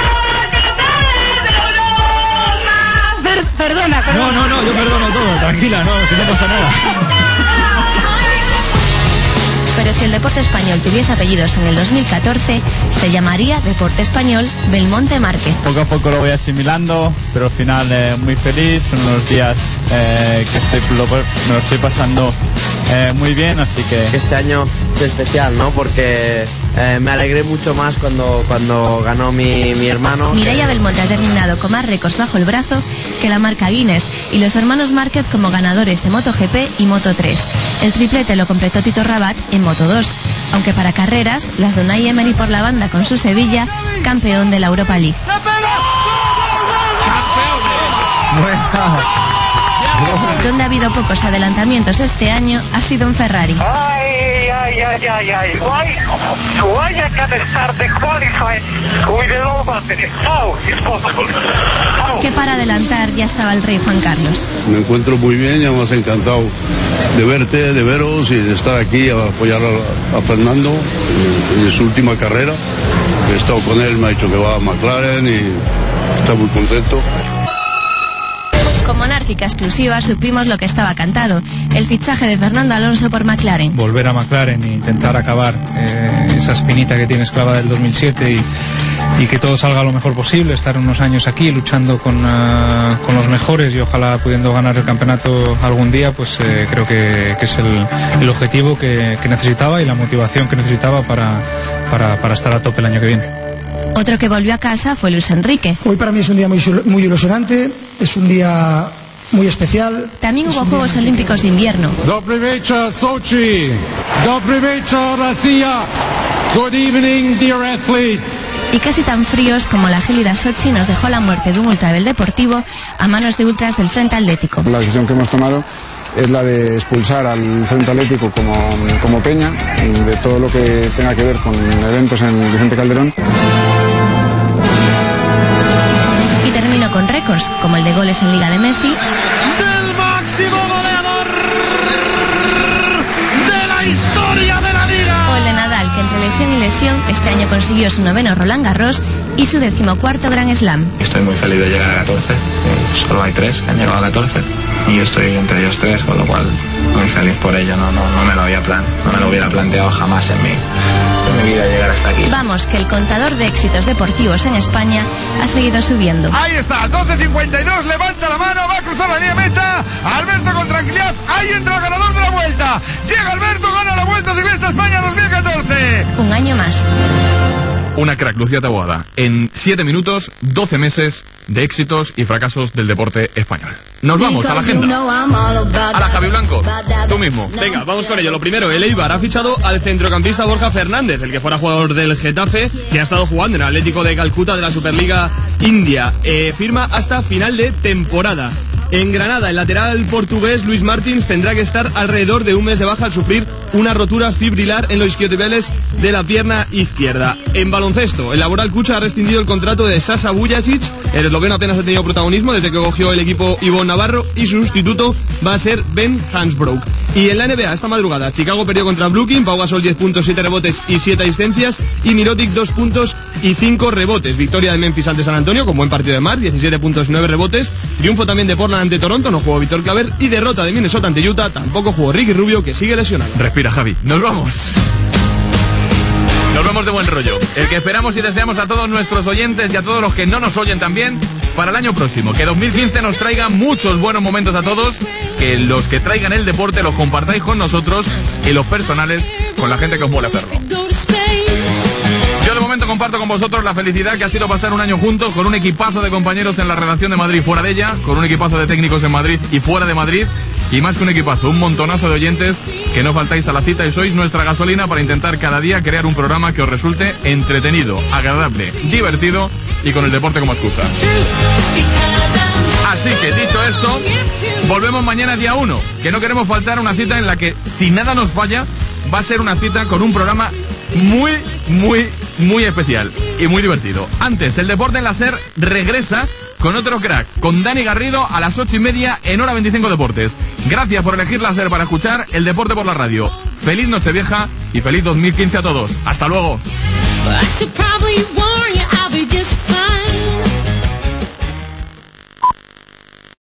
Perdona. No, yo perdono todo, tranquila, no, si no pasa nada. Pero Si el deporte español tuviese apellidos en el 2014, se llamaría Deporte Español Belmonte Márquez. Poco a poco lo voy asimilando, pero al final muy feliz. Son unos días que me lo estoy pasando muy bien, así que este año es especial, ¿no? Porque me alegré mucho más cuando ganó mi hermano. Mireia Belmonte ha terminado con más récords bajo el brazo que la marca Guinness y los hermanos Márquez como ganadores de MotoGP y Moto3. El triplete lo completó Tito Rabat en Moto2, aunque para carreras, las de Unai Emery por la banda con su Sevilla, campeón de la Europa League. Donde ha habido pocos adelantamientos este año ha sido en Ferrari. Why I can start the qualifying with the low battery? How is possible? Que para adelantar ya estaba el rey Juan Carlos. Me encuentro muy bien y además encantado de verte, de veros y de estar aquí a apoyar a Fernando en su última carrera. He estado con él, me ha dicho que va a McLaren y está muy contento. Con monárquica exclusiva supimos lo que estaba cantado, el fichaje de Fernando Alonso por McLaren. Volver a McLaren e intentar acabar esa espinita que tiene esclava del 2007 y que todo salga lo mejor posible, estar unos años aquí luchando con los mejores y ojalá pudiendo ganar el campeonato algún día, pues creo que es el objetivo que necesitaba y la motivación que necesitaba para estar a tope el año que viene. Otro que volvió a casa fue Luis Enrique. Hoy para mí es un día muy ilusionante, es un día muy especial. También hubo Juegos Olímpicos de invierno. Dobry wieczór, Sochi. Dobry wieczór, Russia. Good evening, dear athletes. Y casi tan fríos como la gélida Sochi nos dejó la muerte de un ultra del Deportivo a manos de ultras del Frente Atlético. La decisión que hemos tomado es la de expulsar al Frente Atlético como peña, de todo lo que tenga que ver con eventos en Vicente Calderón. Y terminó con récords, como el de goles en Liga de Messi, ¡del máximo goleador de la historia de la Liga! O el de Nadal, que entre lesión y lesión este año consiguió su 9º Roland Garros y su 14º Grand Slam. Estoy muy feliz de llegar a 14, solo hay 3 que han llegado a 14 y yo estoy entre ellos 3, con lo cual muy feliz por ello. No me lo hubiera planteado jamás en mi vida llegar hasta aquí. Vamos, que el contador de éxitos deportivos en España ha seguido subiendo. Ahí está, 12.52, levanta la mano, va a cruzar la línea meta, Alberto con tranquilidad, ahí entra el ganador de la vuelta, llega Alberto, gana la Vuelta Ciclista España 2014. Un año más. Una crack, Lucía Taboada. En 7 minutos, 12 meses de éxitos y fracasos del deporte español. Nos vamos a la agenda. A la Javi Blanco, tú mismo. Venga, vamos con ello. Lo primero, el Eibar ha fichado al centrocampista Borja Fernández, el que fuera jugador del Getafe, que ha estado jugando en el Atlético de Calcuta de la Superliga India. Firma hasta final de temporada. En Granada, el lateral portugués Luis Martins tendrá que estar alrededor de un mes de baja al sufrir una rotura fibrilar en los isquiotibiales de la pierna izquierda. En baloncesto, el Laboral Cucha ha rescindido el contrato de Sasa Vujacic. El esloveno apenas ha tenido protagonismo desde que cogió el equipo Ivonne Navarro y su sustituto va a ser Ben Hansbrook. Y en la NBA, esta madrugada, Chicago perdió contra Brooklyn, Pau Gasol 10 puntos, 7 rebotes y 7 asistencias, y Mirotic 2 puntos y 5 rebotes. Victoria de Memphis ante San Antonio con buen partido de Mar, 17 puntos, 9 rebotes. Triunfo también de Portland ante Toronto, no jugó Víctor Claver, y derrota de Minnesota ante Utah, tampoco jugó Ricky Rubio, que sigue lesionado. Respira, Javi, nos vamos. Nos vamos de buen rollo. El que esperamos y deseamos a todos nuestros oyentes y a todos los que no nos oyen también para el año próximo. Que 2015 nos traiga muchos buenos momentos a todos. Que los que traigan el deporte los compartáis con nosotros y los personales con la gente que os mola hacerlo. Yo de momento comparto con vosotros la felicidad que ha sido pasar un año juntos con un equipazo de compañeros en la redacción de Madrid y fuera de ella, con un equipazo de técnicos en Madrid y fuera de Madrid, y más que un equipazo, un montonazo de oyentes que no faltáis a la cita y sois nuestra gasolina para intentar cada día crear un programa que os resulte entretenido, agradable, divertido y con el deporte como excusa. Así que dicho esto, volvemos mañana día 1, que no queremos faltar una cita en la que, si nada nos falla, va a ser una cita con un programa muy especial y muy divertido. Antes, el deporte en la SER regresa con otro crack, con Dani Garrido a las 8:30 en Hora 25 Deportes. Gracias por elegir la SER para escuchar el deporte por la radio. Feliz Nochevieja y feliz 2015 a todos. Hasta luego.